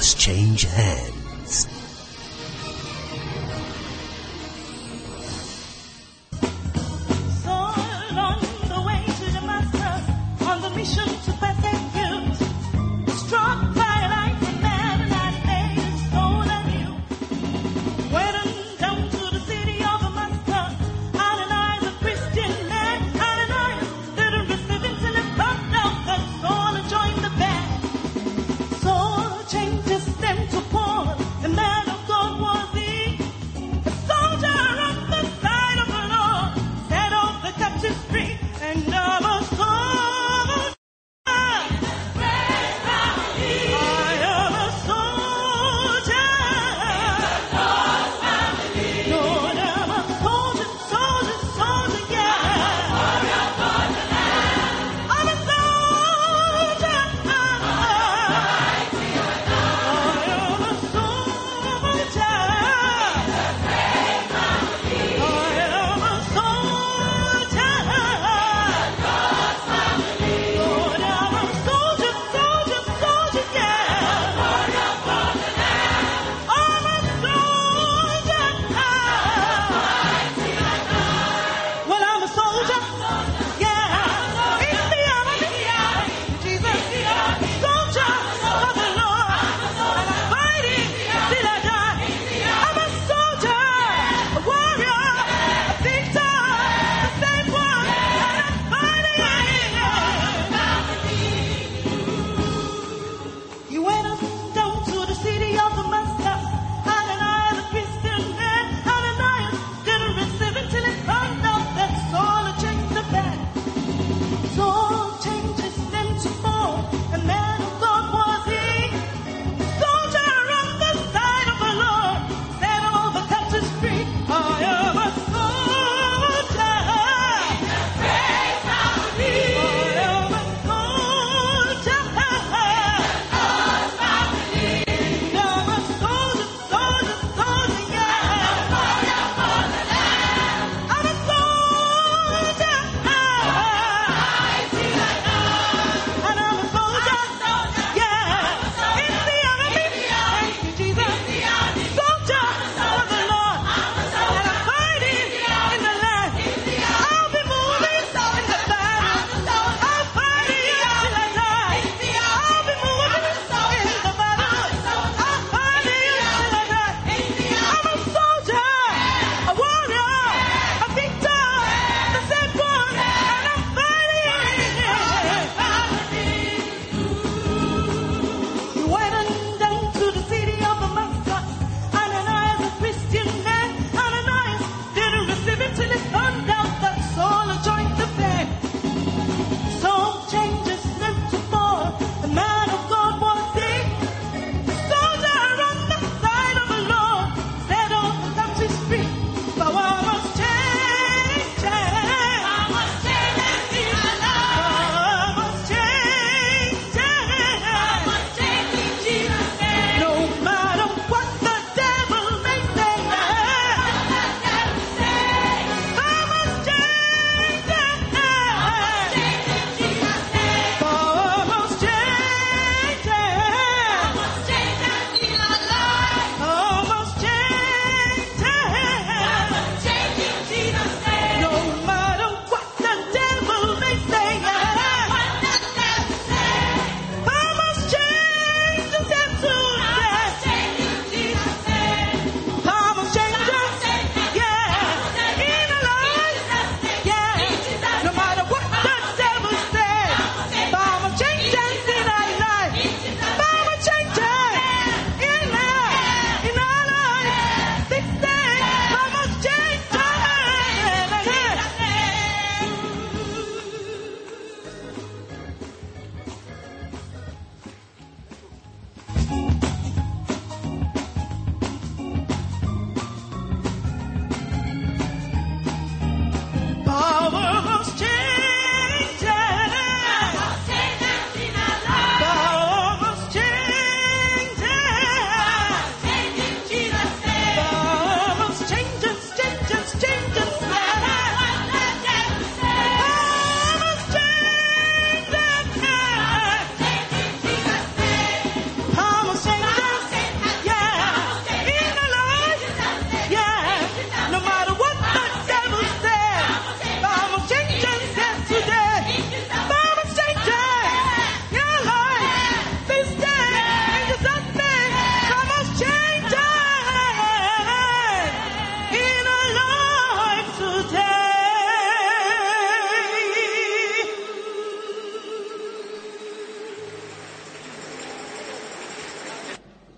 must change hands. Soil on the way to Damascus, on the mission to persecute, struck by lightning, man, and I laid his soul anew. Went down to the city of Damascus, Ananias, a Christian man, Ananias didn't receive him till he brought down the soul and joined the band. Saul changes them to Paul, the man of God was he, a soldier on the side of the Lord, set off the captives free, and now a soul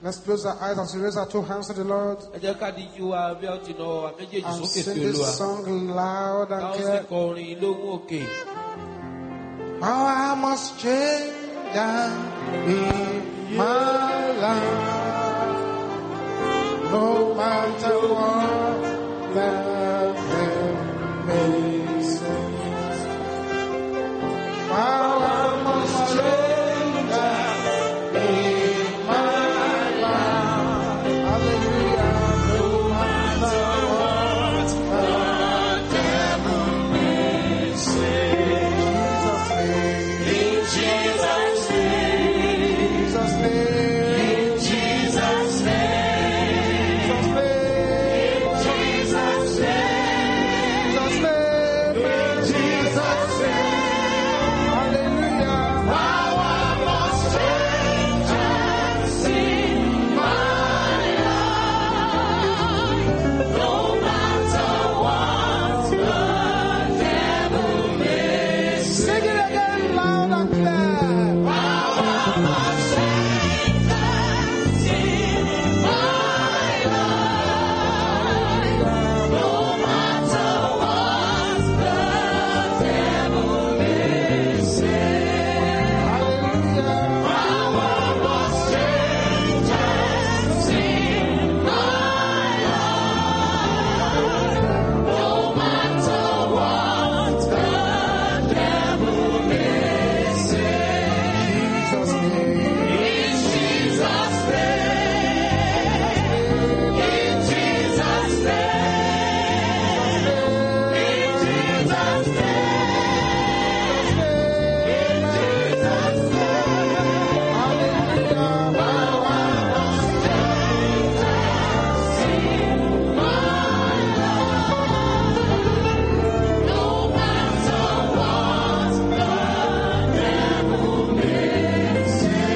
Let's close our eyes as we raise our two hands to the Lord Ẹ jẹ́ ká díjú wa bí a ti nà ọwọ́ wa méjèèjì and sókè sing sí this Olúwa. song loud Ká and ó sì clear. kọ orin lóhùn òkè. How I must change in my life, no matter what the devil may say. How I must change in my life, hallelujah, no matter what the devil may say. Jesus' name, Jesus' name, Jesus' name, Jesus' name, Jesus' name, hallelujah. How I must change and sing my life, no matter what the devil may say. Sing it again loud and clear. How I must change and sing my life, no matter what the devil may say. Hallelujah. How I must change and sing my life, no matter what the devil may say. Jesus' name. In Jesus' name. In Jesus' name. In Jesus' name. In Jesus' name. Hallelujah. How I must change and sing my life, no matter what the devil may say.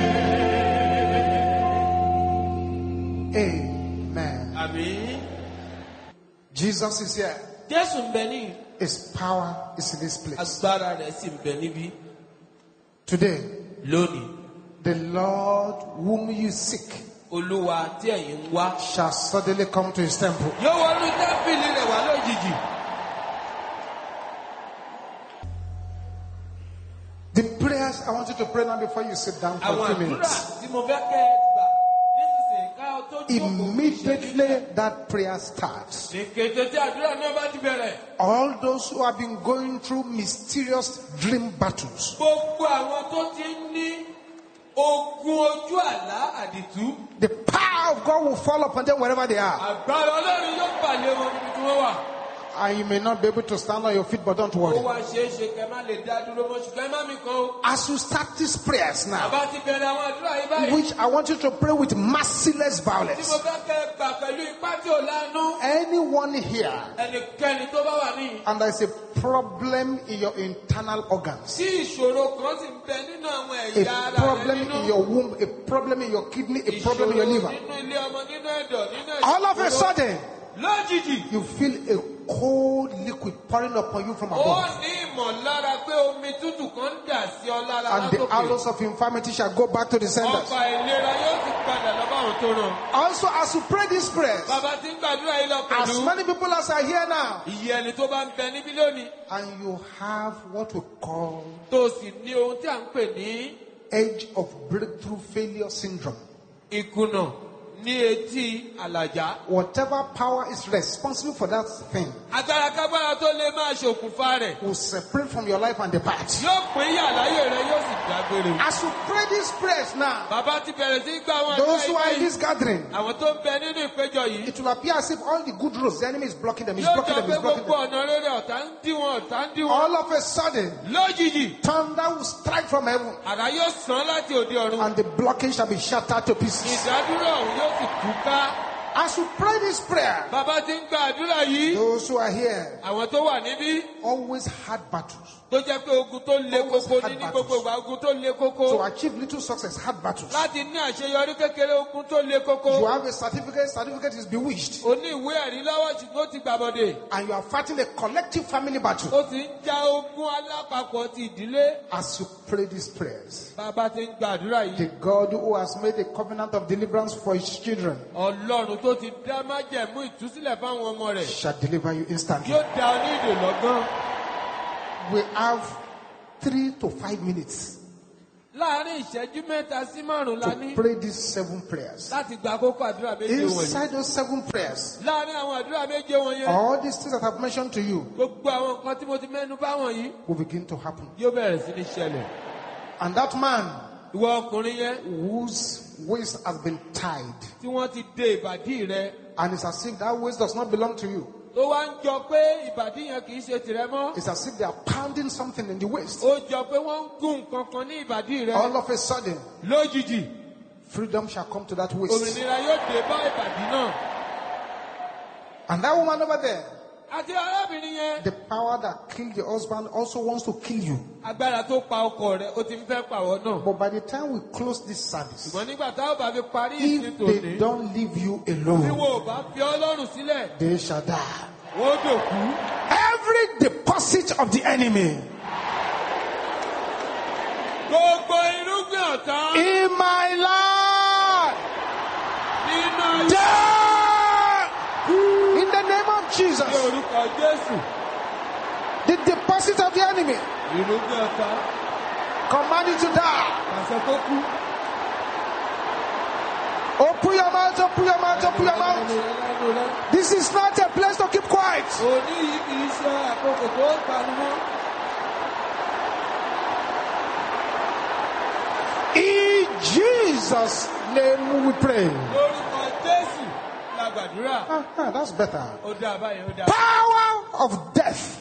Amen. Àmín. Jesus is here. Jésù ń bẹ ní His power is in this place. agbára rẹ̀ sì ń bẹ níbí. Today, Lónìí, the Lord whom you seek Olúwa tí ẹ̀yin ń wá shall suddenly come to his temple. yóò wọnú tẹ́ḿpìlì rẹ̀ wá lójijì. The prayers I want you to pray now before you sit down for Àwọn a few àdúrà minutes. tí mo fẹ́ kẹ́ ẹ gbà nísinsìnyí ká o tó jókòó. Immediately that prayer starts. Ní kété tí àdúrà náà bá ti bẹ̀rẹ̀, All those who have been going through mysterious dream battles, gbogbo àwọn tó ti ń ní ogun ojú àlá àdìtú, the power of God will fall upon them wherever they are. àgbára Ọlọ́run yóò pàlẹ́ wọn níbi tí wọ́n wà. And you may not be able to stand on your feet, but don't Ó worry. wá ṣeé ṣe kẹ́ má lè dá dúró mọ́ ṣùgbọ́n ẹ má mi kan o. As you start these prayers now, Bàbá ti bẹ̀rẹ̀ àwọn àdúrà yìí báyìí. which I want you to pray with merciless Tí mo violence. fẹ́ kẹ́ ẹ gbà pẹ̀lú ipá tí ò lánú. Anyone here, Ẹnikẹ́ni tó bá wà níyì. and there's a problem in your internal organs, Tí ìṣòro kan sì ń bẹ nínú àwọn a ẹ̀yà ara rẹ problem nínú. in your womb, a problem in your kidney, a problem in your liver, Nínú ilé ọmọ, nínú ẹ̀dọ̀, nínú ẹ̀jẹ̀. all of a sudden, Lójijì, you feel a cold liquid pouring upon you from ó above, ní ìmọ̀lára pé omi tútù kan ń dà sí ọ lára and the látòkè. arrows of infirmity shall go back to the senders. Ọfà ìlera yóò sì padà lọ bá àwọn tó ràn. Also, as you pray these prayers, Bàbá ti ń gbàdúrà yìí lọ as pẹ̀lú. many people as are here now, Iye ẹni tó bá ń bẹ níbí lónìí. and you have what we call Tó sì ní ohun tí à ń pè ní edge of breakthrough failure syndrome. ìkùnà ní etí àlàjá. Whatever power is responsible for that thing Agbára kágbára tó lè máa ṣokùnfà rẹ̀. will separate from your life and depart. Yóò pín yàláyé rẹ̀ yóò sì dágbére. As you pray these prayers now, Bàbá ti bẹ̀rẹ̀ sí gbà wọn those who are in yìí. this gathering, Àwọn tó ń bẹ nínú ìpéjọ yìí. it will appear as if all the good roads, the enemy is blocking them, he's Yóò blocking jọ them, pé he's blocking gbogbo them. ọ̀nà rere ọ̀tá ń dí wọn, ọ̀tá ń dí wọn. All of a sudden, Lójijì, thunder will strike from heaven, àrá yóò sán láti òde ọ̀run. and the blocking shall be shattered to pieces. Ìdádúró ọ̀hún yóò sì túká. As you pray this prayer, Bàbá ti ń gba àdúrà yìí. those who are here Àwọn tó wà níbí always had battles. tó jẹ́ pé ogun tó le koko ní gbogbo ìgbà ogun tó le To koko. achieve little success, had battles. Láti ní àṣeyọrí kékeré ogun tó le You koko. have a certificate is bewitched. O ní ìwé ẹ̀rí lọ́wọ́ ṣùgbọ́n ó ti gbàbọ̀dè. And you are fighting a collective family battle. Ó sì ń ja ogun alápapọ̀ ti ìdílé. As you pray these prayers, Bàbá ti ń gba àdúrà the yìí. God who has made a covenant of deliverance for his children Ọlọ́run tó ti dá májẹ̀mú ìtúsílẹ̀ fáwọn ọmọ rẹ̀. shall deliver you instantly. Yóò dá ọ ní ìdè lọ́gán. We have 3 to 5 minutes Láàárín ìṣẹ́jú mẹ́ta sí márùn-ún la ní to pray these 7 prayers. láti gba kókó àdúrà méje wọ̀nyí. Inside those 7 prayers, Láàárín àwọn àdúrà méje wọ̀nyẹn. all these things that I've mentioned to you Gbogbo àwọn nǹkan tí mo ti mẹ́nu bá wọ̀nyí will begin to happen. yóò bẹ̀rẹ̀ sí ní ṣẹlẹ̀. And that man Ìwọ ọkùnrin yẹn whose waist has been tied, tí wọ́n ti de ìbàdí rẹ and it's as if that waist does not belong to you. tó wá ń jọ pé ìbàdí yẹn kì í ṣe tìrẹ mọ́. It's as if they are pounding something in the waist. Ó jọ pé wọ́n ń gún nǹkan kan ní ìbàdí rẹ. All of a sudden, Lójijì freedom shall come to that waist. òmìnira yóò dé bá ìbàdí náà. And that woman over there, Àti arábìnrin yẹn the power that killed your husband also wants to kill you. agbára tó pa ọkọ rẹ̀ ó ti ń fẹ́ pàwọ́ náà. But by the time we close this service, Ṣùgbọ́n nígbà táwọn bá fi parí ìsìn if tòní, they don't leave you tí alone, wọn ò bá fi Ọlọ́run sílẹ̀, they shall die. wọ́n dòkú. Every deposit of the enemy Gbogbo irúgbìn ọ̀tá in my life, nínú ayé die in the name of ní Jesus. orúkọ Jésù. The deposit of the enemy, Irúgbìn ọ̀tá command you to die. àṣẹ tó kú. Open your mouth, open your mouth, open your mouth. Ẹlẹ́nu rẹ. This is not a place to keep quiet. Òní yìí kì í ṣe àkókò tó gbanumọ́. In Jesus' name we pray. Lórúkọ Jésù la gbàdúrà. That's better. Ó dá báyìí, ó dá. Power of death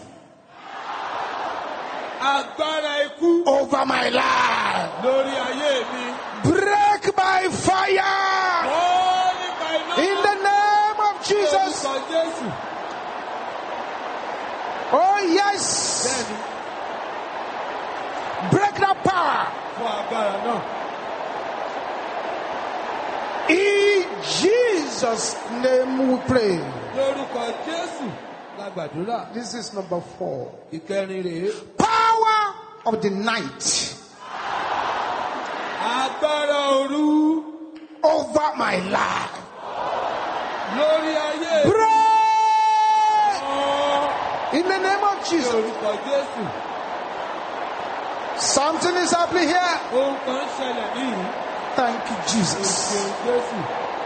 Agbára ikú over my life. lórí ayé mi. Break by fire Ó nípa iná. in the name of Jesus. Lórúkọ Jésù. Oh, yes. Bẹ́ẹ̀ni, Break that power. fún agbára náà. In Jesus' name we pray. Lórúkọ Jésù la gbàdúrà. This is number 4. Ìkẹrin rèé. Power of the night Agbára òru over my life. lórí ayé mi. Pray Ó in the name of Jesus. lórúkọ Jésù. Something is happening here. Ohun kan ṣẹlẹ̀ níyì. Thank you, Jesus. Ìṣeun Jésù.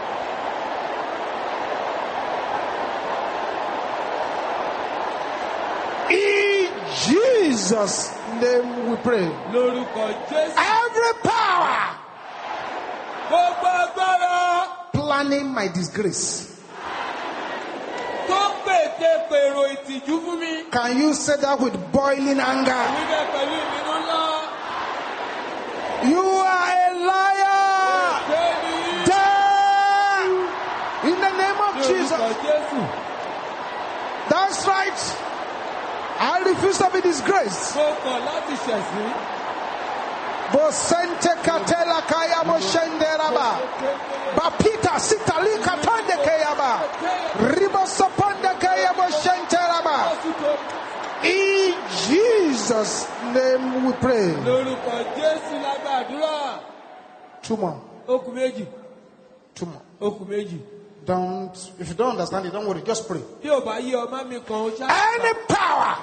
In Jesus' name we pray. Lórúkọ Jésù. Every power Gbogbo agbára planning my disgrace. tó pète pèrò ìtìjú fún mi. Can you say that with boiling anger? Wíbẹ̀ pẹ̀lú ìbínú ńlá. You are a liar. Bẹ́ẹ̀ni. Die in the name of Lórúkọ Jesus. Jésù. That's right. I refuse to be disgraced. Mo kọ̀ láti ṣẹ̀sín. Bosente katela kaya moshenderaba. Bapita sitali katande kayaba. Ribosoponde kaya moshenteraba. In Jesus' name we pray. Lórúkọ Jésù la gbàdúrà. 2 more. Ó kù méjì. 2 more. Ó kù méjì. If you don't understand it, don't worry, just pray. Bí ò bá yí ọmọ mi kan, ó ṣáà. Any power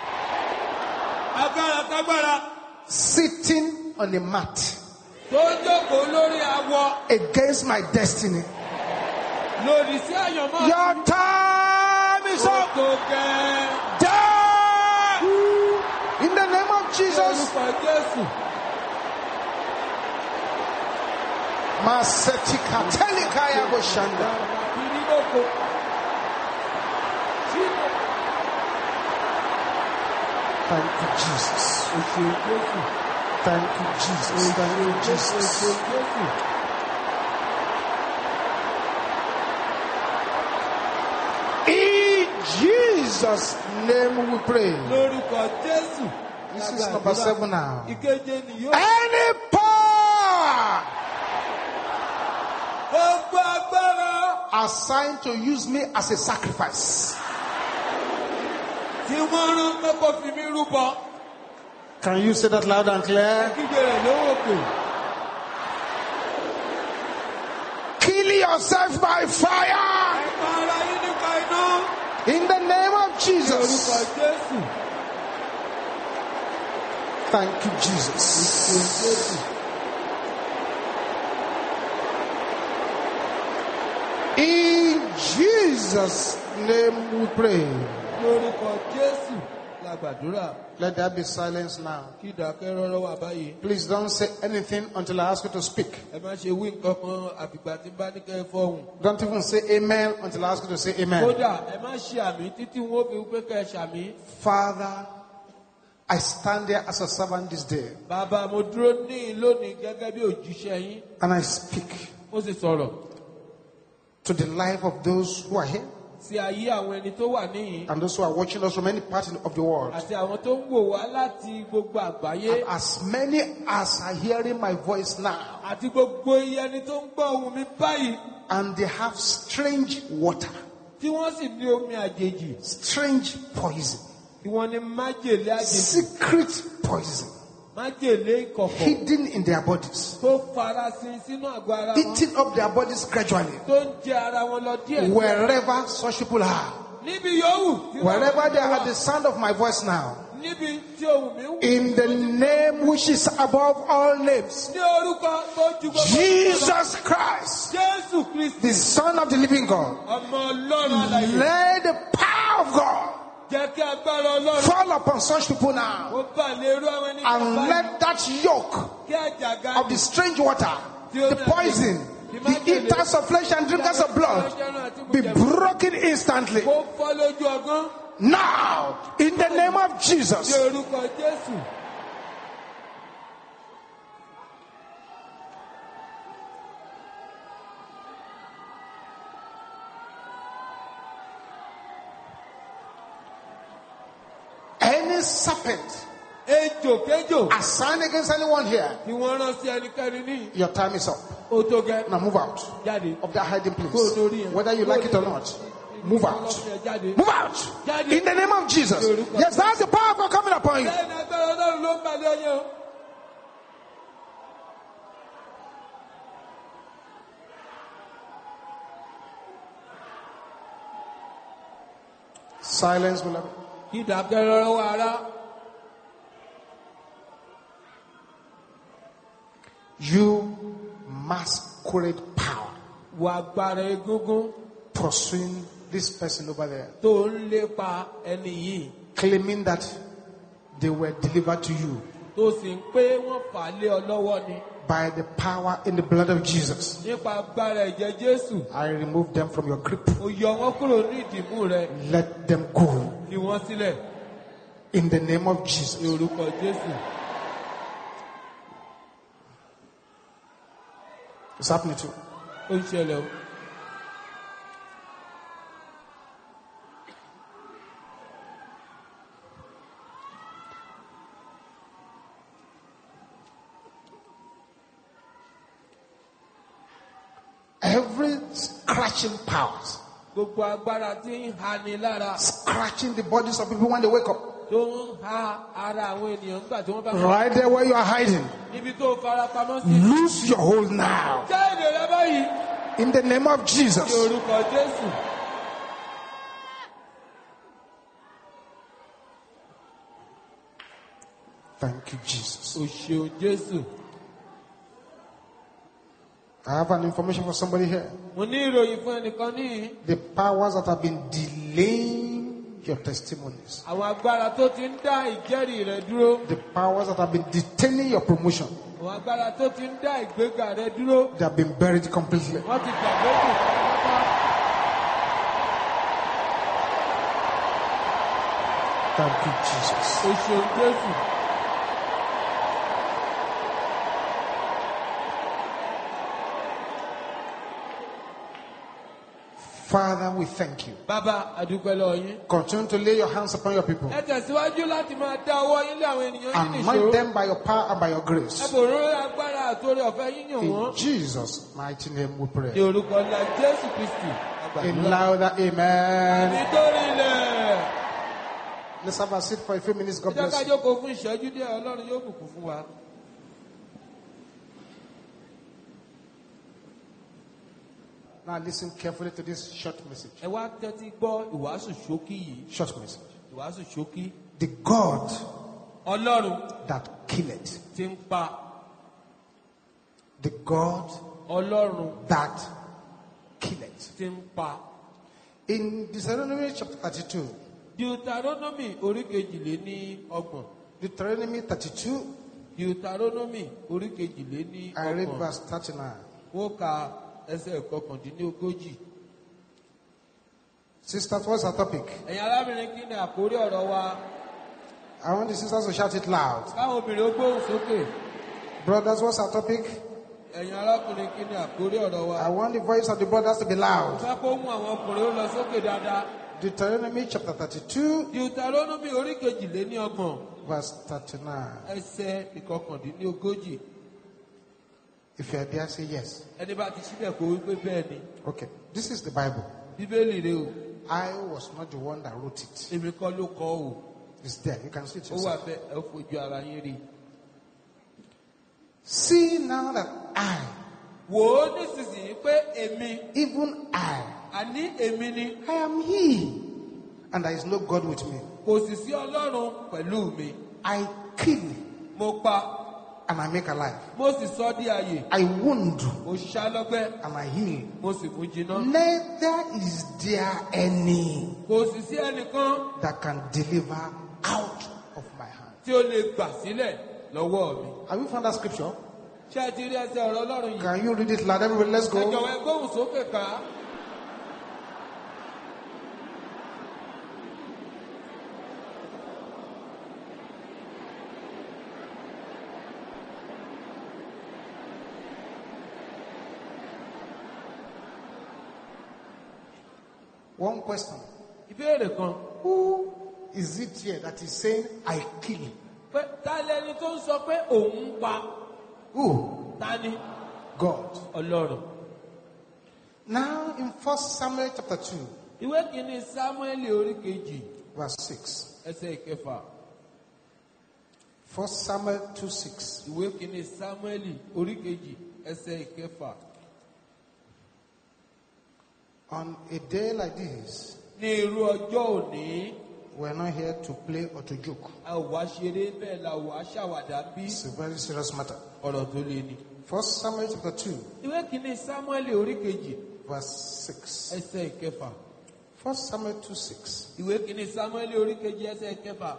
Agbára kágbára sitting on a mat tó ń jókòó lórí awọ against my destiny. lòdì sí àyànmọ́. Your time is Ó up. tó gẹ́. Die in the name of Jesus. Lórúkọ Jésù. Masetika telikaya boshanda. Ìrìnàkò. Thank you, Jesus. Òṣèlú Jésù. Thank you, Jesus. Thank you, Jesus. Òṣèlú Jésù. Jesus' name we pray. Lórúkọ Jésù. This is number 7 now. Ìkeje ni yóò. Any power Gbogbo agbára assigned to use me as a sacrifice. tí wọ́n rán pé kó fi mí rúbọ. Can you say that loud and clear? Kígbe rẹ̀ lówó pè. Kill yourself by fire Ẹ̀ka ara yín nípa iná. in the name of Lórúkọ Jesus. Jésù. Thank you, Jesus. In Jesus' name we pray. Lórúkọ Jésù la gbàdúrà. Let there be silence now. Kí ìdákẹ́ rọ́rọ́ wà báyìí. Please don't say anything until I ask you to speak. Ẹ má ṣe wí nǹkan kan àfìgbà tí bá ní kẹ́ ẹ fọ́hùn. Don't even say amen until I ask you to say amen. Kódà ẹ má ṣe àmì títí wọ́n fi wípé kẹ́ ẹ ṣàmì. Father, I stand there as a servant this day Bàbá mo dúró ní lónìí gẹ́gẹ́ bí òjíṣẹ́ yín. and I speak Mo sì sọ̀rọ̀ to the life of those who are here sí ayé àwọn ẹni tó wà níyìn. and those who are watching us from any part of the world. Àti àwọn tó ń wò wá láti gbogbo àgbáyé. As many as are hearing my voice now Àti gbogbo iye ẹni tó ń gbọ́ ohùn mi báyìí. and they have strange water, Tí wọ́n sì ní omi àjèjì. strange poison, Tí wọ́n ní májèlé àjèjì. secret poison Májèlé ìkọ̀kọ̀. hidden in their bodies, Tó farasin sínú àgọ́ ara wọn. eating up their bodies gradually. Tó ń jẹ ara wọn lọ díẹ̀. Wherever such people are, Níbi yòówù. tí wọ́n wherever they are wà. at the sound of my voice now, Níbi tí ohùn mi ń wù. in the name which is above all names, Ní orúkọ tó ju gbogbo. Jesus Christ, Jésù Kristi. the Son of the living God, Ọmọ Ọlọ́run alààyè. let the power of God Jẹ́ kí agbára Ọlọ́run. fall upon such people now Ó bà lè rú àwọn ẹni and báyìí. let that yoke Kí àjàgà of the strange water, the poison, the eaters of flesh and drinkers of blood be broken instantly. Kó fọ́ lójú ọgán. Now, in the name of Ní Jesus, orúkọ Jésù. any serpent Ejò kéjò. assigned against anyone here, Tí wọ́n rán sí ẹnikẹ́ni ní. your time is up. Ó tó gẹ́. Now move out Jáde. of that hiding place. Whether you like it or not, move out. Jáde. Move out. In the name of Jesus. Yes, that's the power of God coming upon you. Bẹ́ẹ̀ni agbára Ọlọ́run ló ń balẹ̀ ọyẹ́ o. Silence, beloved. Kí ìdákẹ́ rọ́rọ́ wà rá. You masquerade power Wà agbára egúngún pursuing this person over there, tó ń lépa ẹni yìí. claiming that they were delivered to you Tó sì ń pé wọ́n fà á lé ọ lọ́wọ́ ni. by the power in the blood of Jesus. Nípa agbára ẹ̀jẹ̀ Jésù. I remove them from your grip. Ó yọ wọ́n kúrò ní ìdìmú rẹ̀. Let them go Fi wọ́n sílẹ̀. in the name of Ní Jesus. orúkọ Jésù. It's happening too. Ó ń ṣẹlẹ̀ o. Every scratching powers, Gbogbo agbára tí ń hani lára. scratching the bodies of people when they wake up, Tó ń ha ara àwọn ènìyàn nígbà tí wọ́n bá. right there where you are hiding, Níbi tó fara pamọ́ sí. lose your hold now Jáde rẹ báyìí. in the name of Ní Jesus. orúkọ Jésù. Thank you, Jesus. O ṣeun Jésù. I have an information for somebody here. Mo ní ìròyìn fún ẹnìkan níhìn. The powers that have been delaying your testimonies, Àwọn agbára tó ti ń dá ìjẹ́rìí rẹ dúró. the powers that have been detaining your promotion, Àwọn agbára tó ti ń dá ìgbéga rẹ dúró. they have been buried completely. Wọ́n ti gbàgbé kù pátápátá. Thank you, Jesus. O ṣeun Jésù. Father, we thank you. Bàbá àdúpẹ́ lọ́wọ́ yín. Continue to lay your hands upon your people. Ẹ tẹ̀síwájú láti máa dá ọwọ́ yín lé àwọn ènìyàn yín Anoint nìṣó. them by your power and by your Ẹ grace. bòrò agbára àtòrí ọ̀fẹ́ yín yàn In wọ́n. Jesus' mighty name we Ní pray. orúkọ ńlá Jésù Kristì. A louder amen. Nítorí ilẹ̀. Let's have a seat for a few minutes. God Ẹ jẹ́ ká bless you. jókòó fún ìṣẹ́jú díẹ̀, Ọlọ́run yóò bùkún fún wa. Now listen carefully to this short message. Ẹ wá tẹ́tí gbọ́ ìwàásù ṣókí yìí. Short message. Ìwàásù ṣókí. The God Ọlọ́run that killeth. ti ń pa. The God Ọlọ́run that killeth. ti ń pa. In Deuteronomy chapter 32, Deuteronomy orí kejìléní ọgbọ̀n. Deuteronomy 32, Deuteronomy orí kejìléní I read ọgbọ̀n. verse 39. Wọ́n ka ẹsẹ̀ kọkàndínlógójì. Sisters, what's our topic? Ẹ̀yin arábìnrin kí ni àkórí ọ̀rọ̀ wa? I want the sisters to shout it loud. Káwọn obìnrin ó gbóhùn sókè. Brothers, what's our topic? Ẹ̀yin arákùnrin kí ni àkórí ọ̀rọ̀ wa? I want the voice of the brothers to be loud. Fẹ́ kó mú àwọn ọkùnrin ó lọ sókè dáadáa. Deuteronomy chapter 32, Deuteronomy orí kejìléní ọgbọ̀n. verse 39. Ẹsẹ̀ ìkọkàndínlógójì. If you are there, say yes. Ẹni bá ti síbẹ̀ kó wípé bẹ́ẹ̀ ni. Okay. This is the Bible. Bíbélì rẹ o. I was not the one that wrote it. Èmi kọ́ ló kọ o. It's there. You can see it Ó wà yourself. bẹ́ẹ̀ ẹ fojú ara yín rí. See now that I, Wò ó nísinsìnyí pé èmi, even I àní èmi ni, I am He, and there is no God with me. kò sì sí Ọlọ́run pẹ̀lú mi. I kill Mo pa, and I make alive. mo sì sọ di àyè. I wound Mo ṣá lọ́gbẹ́, and I heal. mo sì mú jiná. Neither is there any Kò sì sí ẹnìkan that can deliver out of my hand. tí ó lè gbà sílẹ̀ lọ́wọ́ mi. Have you found that scripture? Ṣé ẹ ti rí ẹsẹ̀ ọ̀rọ̀ Ọlọ́run yìí? Can you read it loud? Everybody, let's Ẹ go. jọ̀wọ́ ẹ gbóhùn sókè ká. One question. Ìbéèrè kan. Who is it here that is saying, I kill? Pé ta lẹni tó ń sọ pé òun ń pa? Who? Ta ni? God. Ọlọ́run. Now in 1 Samuel chapter 2, Ìwé kìíní Sámúẹ́lì orí kejì verse 6. ẹsẹ̀ ìkẹfà. 1 Samuel 2:6. Ìwé kìíní Sámúẹ́lì orí kejì ẹsẹ̀ ìkẹfà. On a day like this, Ní irú ọjọ́ òní, we're not here to play or to joke. a ò wá ṣeré bẹ́ẹ̀ la ò wá ṣàwàdà bí It's a very serious matter. ọ̀rọ̀ tó lé ní. 1 Samuel chapter 2, Ìwé kìíní Sámúẹ́lì orí kejì verse 6. ẹsẹ̀ ìkẹfà. 1 Samuel 2:6. Ìwé kìíní Sámúẹ́lì orí kejì ẹsẹ̀ ìkẹfà.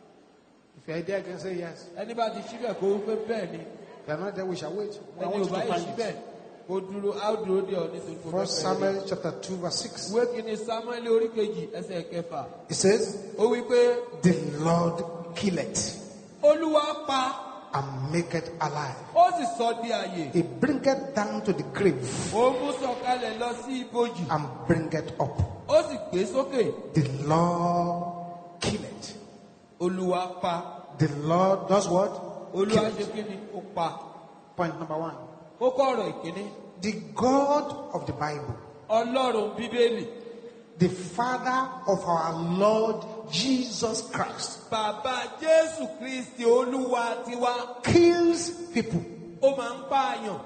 If you're there, I can say yes. Ẹni bá ti síbẹ̀ kó wípé bẹ́ẹ̀ ni. If you're not there, we shall wait. I Ẹni want ò you to bá yìí find síbẹ̀ it. kó dúró á dúró dé ọ nítorí kó 1 fẹ́ fẹ́ rí. Samuel chapter 2, verse 6. Ìwé kìíní Sámúẹ́lì orí kejì ẹsẹ̀ ìkẹfà. It says, Ó wípé the Lord killeth Olúwa pa and maketh alive. ó sì sọ di àyè. He bringeth down to the grave Ó mú sọ̀kalẹ̀ lọ sí ibojì. and bringeth up. Ó sì gbé sókè. The Lord killeth. Olúwa pa. The Lord does what? Olúwa ṣe Killeth. kí ni? Ó pa. Point number 1. Kókó ọ̀rọ̀ ìkíní. The God of the Bible, Ọlọ́run Bíbélì. the Father of our Lord Jesus Christ, Bàbá Jésù Kristi Olúwa tiwa. kills people. Ó máa ń pààyàn.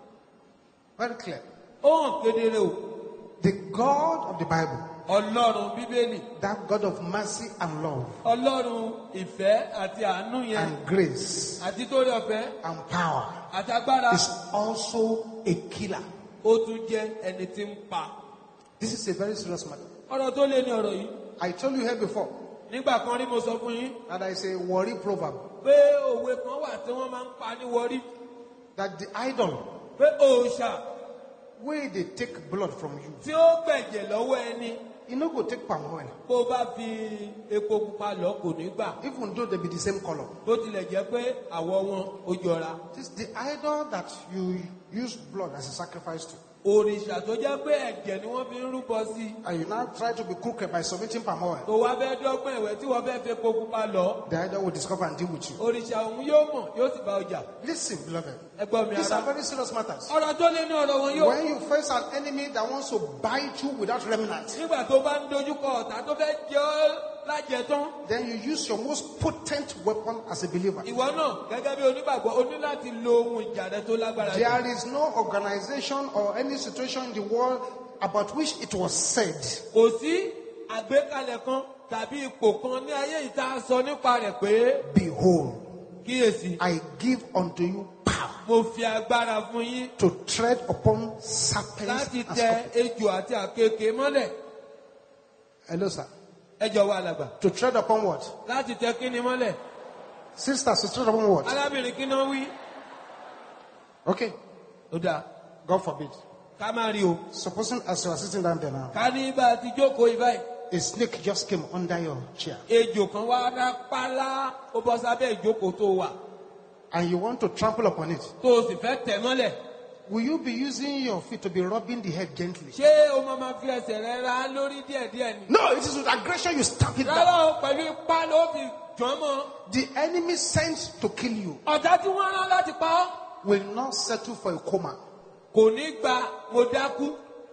Very clear. Ó hàn kedere o. The God of the Bible, Ọlọ́run Bíbélì. that God of mercy and love Ọlọ́run ìfẹ́ àti àánú yẹn. and grace Àti torí ọ̀fẹ́. and power, Àti agbára. is also a killer. Ó tún jẹ́ ẹni tí ń pa. This is a very serious matter. Ọ̀rọ̀ tó lé ní ọ̀rọ̀ yìí. I told you here before Nígbà kan rí mo sọ fún yín that there is a worry proverb pé òwe kan wà tí wọ́n máa ń pa ní wọrí. that the idol, Pé òòṣà where they take blood from you, tí ó gbẹ̀jẹ̀ lọ́wọ́ ẹni you no go take palm oil, bó bá fi epo pupa lọ kò ní gbà. even though they be the same color. Bó tilẹ̀ jẹ́ pé àwọ̀ wọn ó jọra. It is the idol that you use blood as a sacrifice to. òrìṣà tó jẹ́ pé ẹ̀jẹ̀ ni wọ́n fi ń rúbọ sí. And you now try to be crooked by submitting palm oil. tó wá fẹ́ dọ́gbọ́n ìwẹ̀ tí wọ́n fẹ́ fi epo pupa lọ. The idol will discover and deal with you. òrìṣà òun yóò mọ̀ yóò sì bá ọjà. Listen, beloved. ẹgbọ́n mi These are ara. very serious matters. ọ̀rọ̀ tó lé ní ọ̀rọ̀ wọn yóò. When you face an enemy that wants to bite you without remnant, nígbà tó bá ń dojúkọ ọ̀tá tó fẹ́ jẹ́ ọ́ lájẹ tán. then you use your most potent weapon as a believer. ìwọ náà gẹ́gẹ́ bí onígbàgbọ́ o ní láti lo ohun ìjà rẹ tó lágbára jù. There is no organization or any situation in the world about which it was said kò sí àgbékalẹ̀ kan tàbí ipò kan ní ayé ìta sọ nípa rẹ̀ pé Behold, kíyèsí I give unto you power mo fi agbára fún yín to tread upon serpents láti and tẹ scorpions. ejò àti àkekèé mọ́lẹ̀. Hello, sir. ẹ jọ̀wọ́ alàgbà To tread upon what? láti tẹ kíni mọ́lẹ̀. Sisters, to tread upon what? arábìnrin kí náà wí. Okay, ó dáa God forbid. ká má rí o. Supposing as you are sitting down there now, ká ní bá a ti jókòó ìbáyìí. a snake just came under your chair ejò kan wá rápálá ó bọ́ sábẹ́ ìjókòó tó wà and you want to trample upon it. tó o sì fẹ́ tẹ̀ mọ́lẹ̀. Will you be using your feet to be rubbing the head gently? ṣé o máa ma fi ẹsẹ̀ rẹ ra lórí díẹ̀díẹ̀ ni. No, it is with aggression you stamp it down. rárá o pẹ̀lú ipá ló fi jọ́ mọ́. The enemy sent to kill you ọ̀tá tí wọ́n rán láti pa ọ́ will not settle for a coma. kò ní gba mo dákú.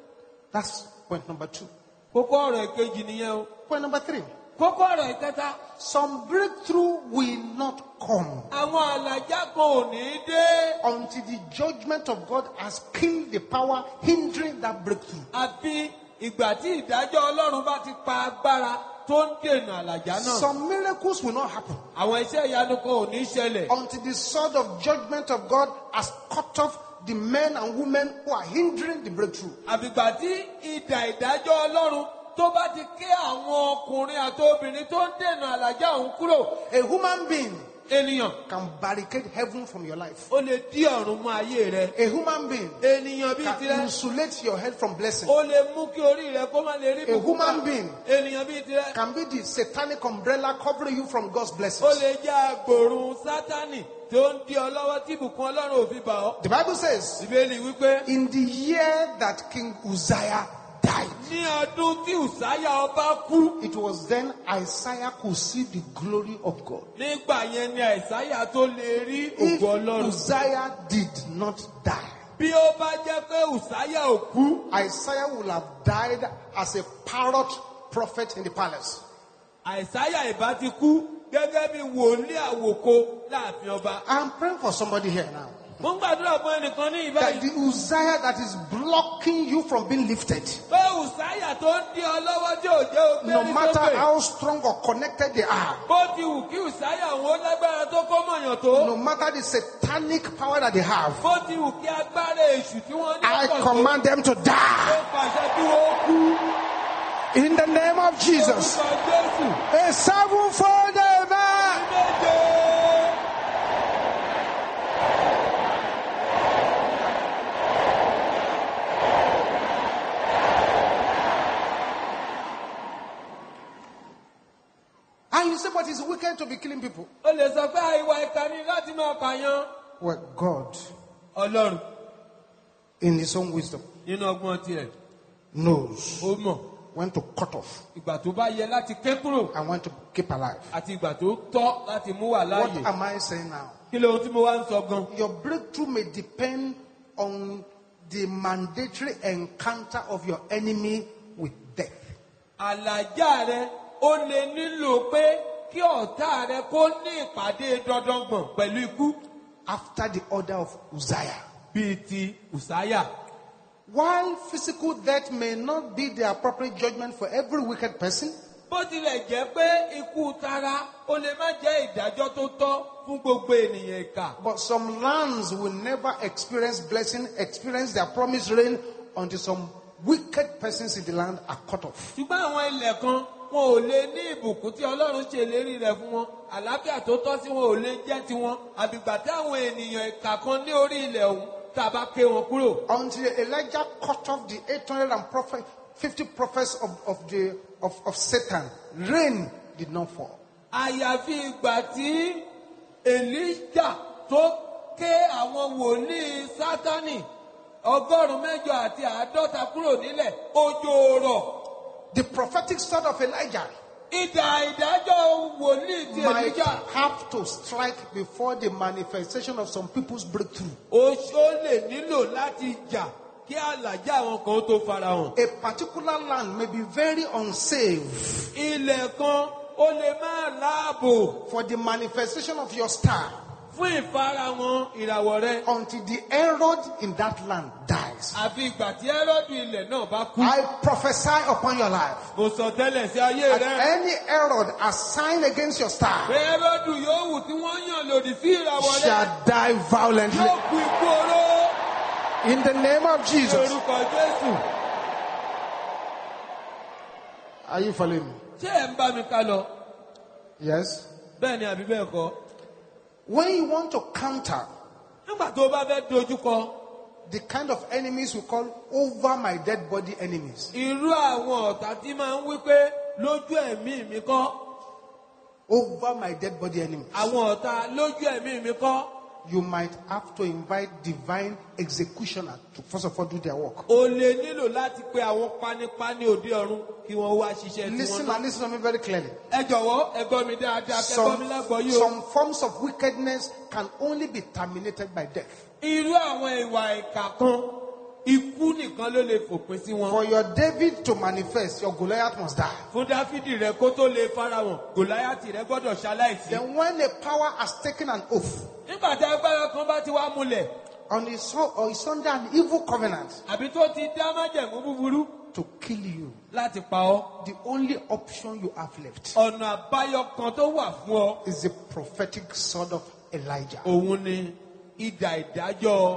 That's point number 2. kókó ọ̀rọ̀ ìkejì nìyẹn o. Point number 3. kókó ọ̀rọ̀ ìkẹta. Some breakthrough will not come àwọn àlàjá kan ò ní dé. until the judgment of God has killed the power hindering that breakthrough. àfi ìgbà tí ìdájọ́ ọlọ́run bá ti pa agbára tó ń dènà àlàjá náà. Some miracles will not happen àwọn iṣẹ́ ìyanu kan ò ní ṣẹlẹ̀. until the sword of judgment of God has cut off the men and women who are hindering the breakthrough. àfìgbà tí idà ìdájọ́ ọlọ́run tó bá ti ké àwọn ọkùnrin àti obìnrin tó ń dènà àlàjá òun kúrò. A human being ènìyàn can barricade heaven from your life. ó lè dí ọ̀run mọ́ ayé rẹ. A human being ènìyàn bíi can tirẹ̀ insulate your head from blessing. ó lè mú kí orí rẹ kó má lè rí A bùkún human gbà. being ènìyàn bíi tirẹ̀ can be the satanic umbrella covering you from God's ó blessings. lè jẹ́ agbòrùn sátánì tí ó ń di ọ lọ́wọ́ tí ìbùkún ọlọ́run ò fi bà ọ́. The Bible says, ìbéèlì wípé in the year that King Uzziah died, ní ọdún tí ùsáyà ọba kú it was then Isaiah could see the glory of God. nígbà yẹn ni àìsáyà tó lè rí If ògo ọlọ́run. Uzziah did not die, bí ó bá jẹ́ pé ùsáyà ò kú Isaiah would have died as a parrot prophet in the palace. àìsáyà ìbá ti kú gẹ́gẹ́ bí wòlíì àwòkọ láàfin ọba. I'm praying for somebody here now. mo ń gbàdúrà fún ẹnìkan ní That ìbáyìí. the Uzziah that is blocking you from being lifted, pé ùsáyà tó ń di ọ lọ́wọ́ tí ò jẹ́ no ògbérí matter sókè. how strong or connected they are, bó ti wù kí ùsáyà òun ó lágbára tó kó mọ̀yàn tó. no matter the satanic power that they have, bó ti wù kí agbára èṣù tí wọ́n ní I ọ̀pọ̀ tó. command them to ó die pàṣẹ kí wọ́n kú. in the name of Jesus. orúkọ Jésù. A sevenfold amen. méje. And you say, but it's wicked to be killing people. o lè sọ pé àìwà ìkà ni láti máa pààyàn. Well, God, ọlọ́run in His own wisdom, nínú ọgbọ́n tirẹ̀ knows ó mọ̀ when to cut off ìgbà tó bá yẹ láti ké kúrò and when to keep alive. àti ìgbà tó tọ́ láti mú wà What láàyè. am I saying now? kí lóhun tí mo wá ń sọ gan. Your breakthrough may depend on the mandatory encounter of your enemy with death. àlàjá rẹ ó lè nílò pé kí ọ̀tá rẹ kó ní ìpàdé dandangbọ̀n pẹ̀lú ikú After the order of Uzziah. bíi ti ùsáyà. While physical death may not be the appropriate judgment for every wicked person, bó tilẹ̀ jẹ́ pé ikú tara ó lè má jẹ́ ìdájọ́ tó tọ́ fún gbogbo ènìyàn ìkà. but some lands will never experience blessing, experience their promised rain until some wicked persons in the land are cut off. ṣùgbọ́n àwọn ilẹ̀ kan wọn ò lè ní ìbùkún tí ọlọ́run ṣe ìlérí rẹ̀ fún wọn àlàáfíà tó tọ́ sí wọn ò lè jẹ́ tiwọn àbígbà tí àwọn ènìyàn ìkà kan ní orí ilẹ̀ ọ̀hún tá a bá ké wọn kúrò. Until Elijah cut off the 850 prophets of Satan, rain did not fall. àyàfi ìgbà tí Èlíjà tó ké àwọn wòlíì Sátánì 150 kúrò nílẹ̀, òjò rọ̀. The prophetic sword of Elijah Idà ìdájọ́ wòlíì ti might Èlíjà. have to strike before the manifestation of some people's breakthrough. Oṣó lè nílò láti jà kí àlàjá àwọn kan tó farahàn. A particular land may be very unsafe Ilẹ̀ kan ó lè má láàbò for the manifestation of your star fún ìfarahàn ìràwọ̀ rẹ. until the Herod in that land dies. Àfi ìgbà tí Ẹ́rọ́dù ilẹ̀ náà bá kú. I prophesy upon your life. Mo sọ tẹ́lẹ̀ sí ayé That rẹ. any Herod assigned against your star Pé Ẹ́rọ́dù yóò wù tí wọ́n yàn lòdì sí ìràwọ̀ rẹ. shall die violently. Yóò kú ikú oró. In the name of Ní Jesus. orúkọ Jésù. Are you following me? Ṣé ẹ̀ ń bá mi ká lọ? Yes. Bẹ́ẹ̀ ni àbí bẹ́ẹ̀ kọ́? When you want to counter Nígbà tó o bá fẹ́ dojúkọ the kind of enemies we call over my dead body enemies, irú àwọn ọ̀tá tí máa ń wí pé lójú ẹ̀mí mi kọ́. over my dead body enemies, Àwọn ọ̀tá lójú ẹ̀mí mi kọ́. you might have to invite divine executioner to first of all do their work. O lè nílò láti pe àwọn panipani òde ọ̀run kí wọ́n wá ṣiṣẹ́ tí Listen wọ́n and listen to me very clearly. Ẹ jọ̀wọ́ ẹ gbọ́ mi dáadáa kẹ́kọ̀ọ́ mi lágbọ́ yìí o. Some forms of wickedness can only be terminated by death. Irú àwọn ìwà ìkà kan ikú nìkan ló lè fòpin sí wọn. For your David to manifest, your Goliath must die. Fún Dáfídì rẹ kó tó lè farahàn, Gòláyátì rẹ gbọ́dọ̀ ṣaláìsí. Then when a power has taken an oath Nígbà tí agbára kan bá ti wá múlẹ̀, on is under an evil covenant àbí tó ti dá májẹ̀mú búburú to kill you, láti pa ọ́, the only option you have left ọ̀nà àbáyọ kan tó wà fún ọ, is the prophetic sword of Elijah. òun ni idà ìdájọ́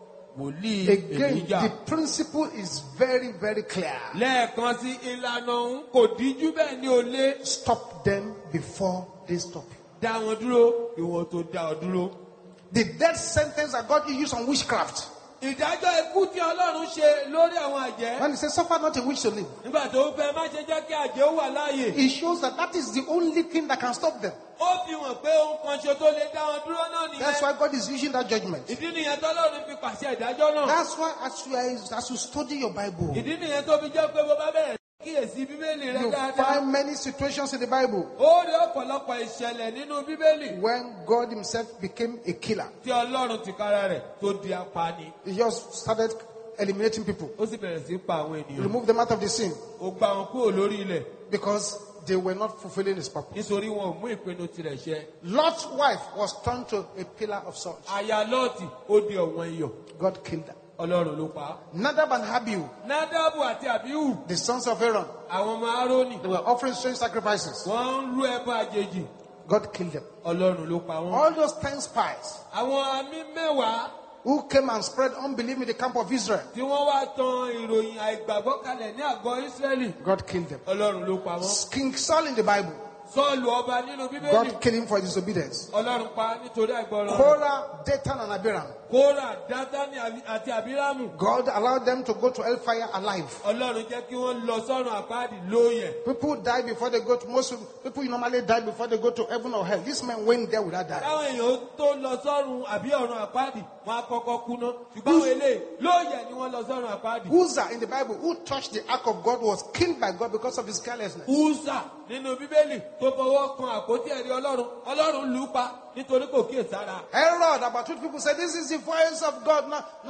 wòlíì Again, Èlíjà. the principle is very, very clear. Lẹ́ẹ̀kan sí ìlànà òun kò díjú bẹ́ẹ̀ ni ò lé. Stop them before they stop you. Dá wọn dúró, ìwọ̀n tó dá ọ dúró. The death sentence that God used on witchcraft. Ìdájọ́ ikú tí Ọlọ́run ṣe lórí àwọn àjẹ́. When he says, suffer not a witch to live, Nígbà tó fẹ́ má ṣe jẹ́ kí àjẹ́ ó wà láàyè. it shows that that is the only thing that can stop them. Ó fi hàn pé ohun kan ṣe tó lè dá wọn dúró náà That's nìyẹn. why God is using that judgment. Ìdí nìyẹn tọ́lọ́run fi pàṣẹ ìdájọ́ náà. That's why as you study your Bible, Ìdí nìyẹn tó fi jẹ́ pé bó bá bẹ̀rẹ̀ kíyèsí Bíbélì rẹ you dáadáa. find many situations in the Bible Ó rí ọ̀pọ̀lọpọ̀ ìṣẹ̀lẹ̀ nínú Bíbélì when God himself became a killer. tí Ọlọ́run tìkára rẹ̀ tó di apani. He just started eliminating people, Ó sì bẹ̀rẹ̀ sí pa àwọn ènìyàn. remove them out of the scene Ó gbá wọn kúrò lórí ilẹ̀ because they were not fulfilling his purpose. nítorí wọn ò mú ìpinnu tirẹ̀ ṣẹ. Lot's wife was turned to a pillar of salt. Aya Lọ́ọ̀tì ó di ọ̀wọ́n iyọ̀. God killed her. Ọlọ́run ló pa á. Nadab and Abihu, Nádàbù àti Àbíhù, the sons of Aaron, àwọn ọmọ Árónì, they were offering strange sacrifices. wọ́n ń rú ẹbọ àjèjì. God killed them. Ọlọ́run ló pa wọ́n. All those 10 spies Àwọn àmì mẹ́wàá who came and spread unbelief in the camp of Israel, tí wọ́n wá tan ìròyìn àìgbàgbọ́ kalẹ̀ ní àgọ́ Ísírẹ́lì. God killed them. Ọlọ́run ló pa wọ́n. King Saul in the Bible, Sọ́ọ̀lù ọba nínú Bíbélì. God killed him for his disobedience. Ọlọ́run pa á nítorí àìgbọràn rẹ̀. Korah, Dathan, and Abiram, Kórà, Dátánì àti Àbírámù. God allowed them to go to hellfire alive. Ọlọ́run jẹ́ kí wọ́n lọ sọ́run àpáàdì lóyè. People die before they go to, most people normally die before they go to heaven or hell. These men went there without dying. Táwọn èèyàn tó lọ sọ́run àbí ọ̀run àpáàdì, wọ́n á kọ́kọ́ kú ná. Ṣùgbọ́n àwọn eléyìí lóyè ni wọ́n lọ sọ́run àpáàdì. Uzzah in the Bible, who touched the ark of God, was killed by God because of his carelessness. Úsà nínú Bíbélì tó fọwọ́ kan àpótí ẹ̀rí Ọlọ́run, Ọlọ́run lù ú pa nítorí kò kíyèsára. Herod, about 2 people said, this is the voice of God,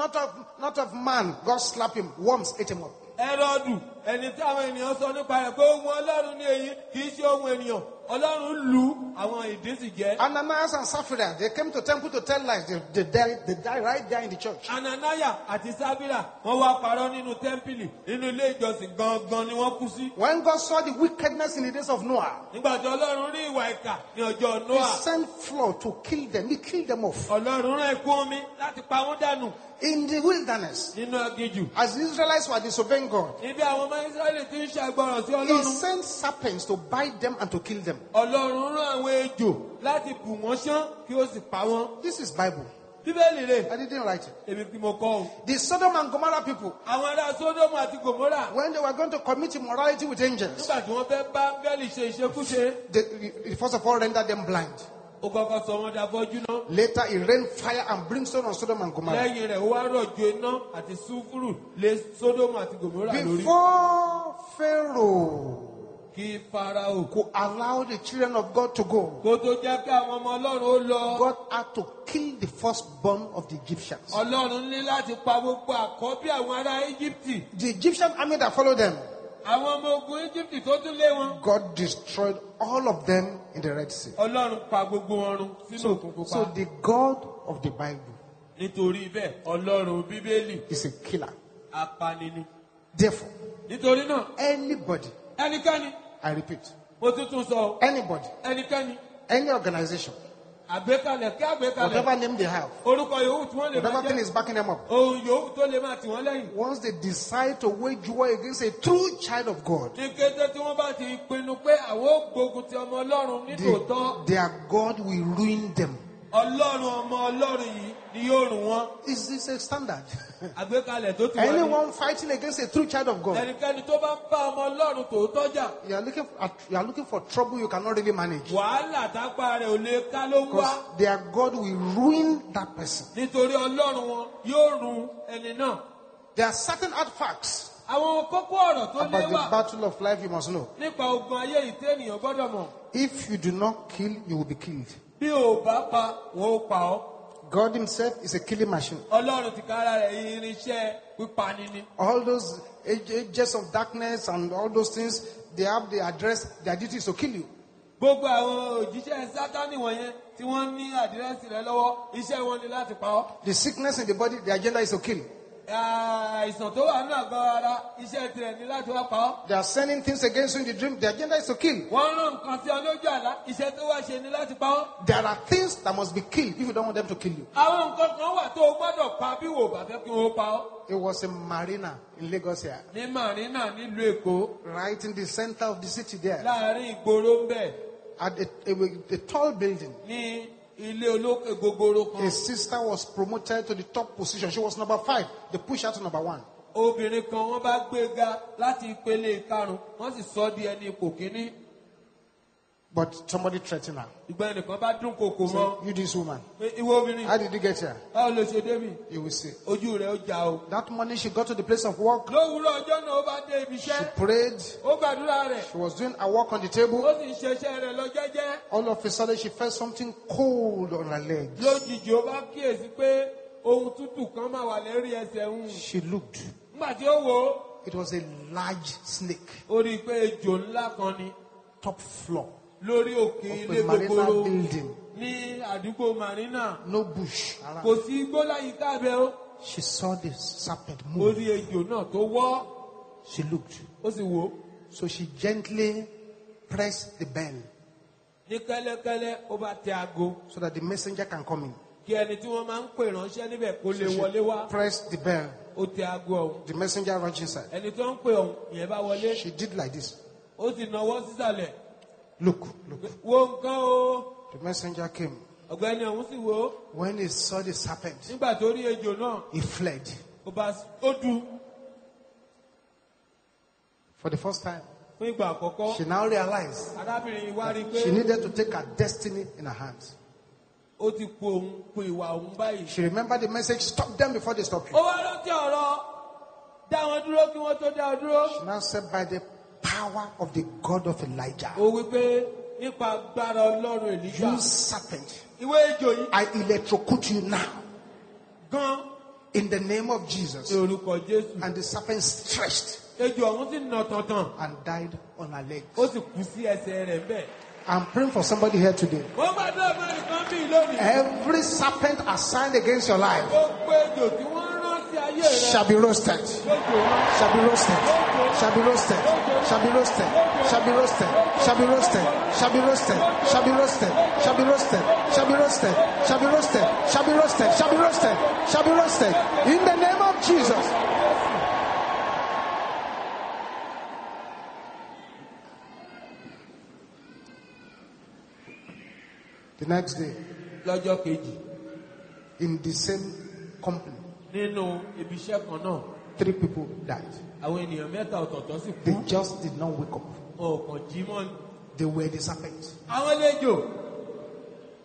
not of man. God slapped him. Worms ate him up. Ẹ́rọ́dù ẹni tí àwọn ènìyàn sọ nípa rẹ̀ pé ohun Ọlọ́run ní èyí kì í ṣe ohun ènìyàn. Ọlọ́run lù àwọn ìdí sì jẹ́. Ananias and Sapphira, they came to temple to tell lies. They died right there in the church. Ananaya àti Sábírà wọ́n wá parọ́ nínú tẹ́ḿpìlì nínú ilé ìjọsìn gangan ni wọ́n kú sí. When God saw the wickedness in the days of Noah, Nígbà tí Ọlọ́run rí ìwà ìkà ní ọjọ́ he Nóà, sent flood to kill them. He killed them off. Ọlọ́run rán ẹ̀kún omi láti pa wọ́n dànù In the wilderness, nínú aginjù. as the Israelites were disobeying God, Níbi àwọn ọmọ Ísírẹ́lì ti ń ṣàgbọràn sí he Ọlọ́run. sent serpents to bite them and to kill them. Ọlọ́run rán àwọn ejò láti bù wọ́n ṣán kí ó sì pa wọ́n. This is Bible. Bíbélì rẹ̀ I didn't write it. èmi kí mo kọ́ o. The Sodom and Gomorrah people, Àwọn ará Sódómù àti Gòmórà when they were going to commit immorality with angels, nígbà tí wọ́n fẹ́ bá Áńgẹ́lì ṣe ìṣekúṣe, they first of all rendered them blind. ó kọ́kọ́ sọ wọ́n dafọ́jú náà. Later, he rained fire and brimstone on Sodom and Gomorrah. Lẹ́yìn rẹ̀ ó wá rọ̀jò iná àti súfúrù lé Sódómù àti Gòmórà lórí. Before Pharaoh Kí Fáráò could allow the children of God to go, kó tó jẹ́ kí àwọn ọmọ Ọlọ́run ó lọ. God had to kill the firstborn of the Egyptians. Ọlọ́run ní láti pa gbogbo àkọ́bí àwọn ará Íjíbítì. The Egyptian army that followed them, Àwọn ọmọ ogun Íjíbítì tó tún lé wọn. God destroyed all of them in the Red Sea. Ọlọ́run pa gbogbo wọn run sínú òkun So pupa. the God of the Bible Nítorí bẹ́ẹ̀, Ọlọ́run Bíbélì is a killer. apani ni. Therefore, Nítorí náà, anybody, ẹnikẹ́ni, I repeat, mo tuntun sọ ọ́, anybody, ẹnikẹ́ni, any organization, àgbékalẹ̀ kí àgbékalẹ̀, whatever name they have, orúkọ yòówù tí wọ́n lè máa whatever thing jẹ́, is backing them up, ohun yòówù tó lè máa tì wọ́n lẹ́yìn. once they decide to wage war against a true child of God, Ní kété tí wọ́n bá ti pinnu pé àwọn ó gbógun ti ọmọ Ọlọ́run nítòótọ́, their God will ruin them. Ọlọ́run ọmọ Ọlọ́run yìí ni yóò rùn wọ́n. Is this a standard? Àgbékalẹ̀ tó ti wà ní. Anyone fighting against a true child of God, Ẹnikẹ́ni tó bá ń bá ọmọ Ọlọ́run tòótọ́ jà, you are looking for trouble you cannot really manage. wàhálà tápá rẹ̀ ò lè ká ló ń wá. Because their God will ruin that person. Nítorí Ọlọ́run wọn yóò run ẹni náà. There are certain artifacts Àwọn kókó ọ̀rọ̀ tó lé about the wà battle of life you must know. nípa ogun ayé yìí tí ènìyàn gbọ́dọ̀ mọ̀. If you do not kill, you will be killed. Bí o bá pa, wọn ó pa ọ́. God himself is a killing machine. Ọlọ́run ti kára rẹ̀ irinṣẹ́ pípani ni. All those ages of darkness and all those things, they have the address, their duty is to kill you. Gbogbo àwọn òjíṣẹ́ Sátánì wọ̀nyẹn tí wọ́n ní àdírẹ́sì rẹ̀ lọ́wọ́, iṣẹ́ wọn ni láti pa ọ́. The sickness in the body, the agenda is to kill. Àìsàn tó wà nínú àgọ́ ara, iṣẹ́ tirẹ̀ ni láti wá pa ọ́. They are sending things against you in the dream, the agenda is to kill. Wọ́n rán nǹkan sí ọ lójú àlá, iṣẹ́ tó wá ṣe ni láti pa ọ́. There are things that must be killed if you don't want them to kill you. Àwọn nǹkan kan wà tó o gbọ́dọ̀ pa bí wò bá fẹ́ kí wọ́n pa ọ́. It was a marina in Lagos here, Ní Màrínà nílùú Èkó, right in the center of the city there, láàárín ìgboro ń bẹ̀, at a tall building. ní ilé olókè gogoro A kan. sister was promoted to the top position. She was number 5. They pushed her to number 1. Obìnrin kan wọ́n bá gbé ga láti ìpele ìkarùn-ún, wọ́n sì sọ ọ́ di ẹni ipò kíní. But somebody threatened her. Ìgbà ẹnìkan bá dún kòkò mọ́. Say, you this woman, Pé, ìwọ obìnrin, how did you get here? báwo ló ṣe débì? You will see. Ojú rẹ̀ ó já o. That morning she got to the place of work. Lówùúrọ̀ ọjọ́ náà ó bá dé ibi She iṣẹ́. prayed. Ó gbàdúrà rẹ̀. She was doing her work on the Ó table. sì ń ṣe iṣẹ́ rẹ̀ lọ jẹ́jẹ́. All of a sudden she felt something cold on her legs. Lójijì ó bá kíyèsí pé ohun tútù kan máa wà lérí ẹsẹ̀ òun. She looked. Nígbà tí ó wò ó, It was a large snake. ó rí i pé ejò ńlá kan ni Top floor lórí òkè of ilé a marina gogoro building. ní àdúgbò Marina. No bush Kò around. sí igbó láyìíká bẹ́ẹ̀ ó. She saw the serpent Ó move. rí ejò náà tó wọ́, She looked. ó sì wò ó. So she gently pressed the bell Ní kẹ́lẹ́kẹ́lẹ́ ó bá tẹ aago so that the messenger can come in. kí ẹni tí wọ́n máa ń pè ránṣẹ́ níbẹ̀ kó lè So wọlé wá. she pressed the bell. Ó tẹ aago ọ̀hún. The messenger rushed inside. Ẹni tó ń pè ọ̀hún yẹn bá wọlé. She did like this. Ó sì nawọ́ sísàlẹ̀. Look, look. Wo nǹkan o. The messenger came. Ọ̀gbẹ́ni ọ̀hún sì wò ó. When he saw the serpent, Nígbà tó rí ejò náà, he fled. ó du For the first time, fún ìgbà àkọ́kọ́. she now realized Arábìnrin yìí wá rí i pé she needed to take her destiny in her hands. ó ti ku òun ku ìwà òun báyìí. She remembered the message, stop them before they stop you. Ó wá rántí ọ̀rọ̀ dá wọn dúró kí wọ́n tó dá ọ dúró. She now said, by the power of the God of Elijah, Ó wí pé nípa agbára Ọlọ́run Èlíjà. you serpent, Ìwé ejò yìí I electrocute you now gan in the name of Jesus. ní orúkọ Jésù. And the serpent stretched Ejò ọ̀hún sì nà tọ̀tàn. and died on her legs. Ó sì kú sí ẹsẹ̀ rẹ̀ bẹ́ẹ̀. I'm praying for somebody here today. Wọ́n bá dé ọmọ nìkan bí lónìí. Every serpent assigned against your life Gbogbo ejò tí wọ́n rán sí ayé rẹ̀. shall be roasted. Lójó wọn. Shall be roasted. Shall be roasted. Shall be roasted. Shall be roasted. Shall be roasted. Shall be roasted. Shall be roasted. Shall be roasted. Shall be roasted. Shall be roasted. Shall be roasted. Shall be roasted. Shall be roasted. In the name of Jesus. The next day, Lọ́jọ́ kejì in the same company, nínú ibi iṣẹ́ kan náà, 3 people died. àwọn ènìyàn mẹ́ta ọ̀tọ̀ọ̀tọ̀ sì kú. They just did not wake up. Wọn ò kàn jí mọ́ ni. They were the serpent. Àwọn lẹ́jọ́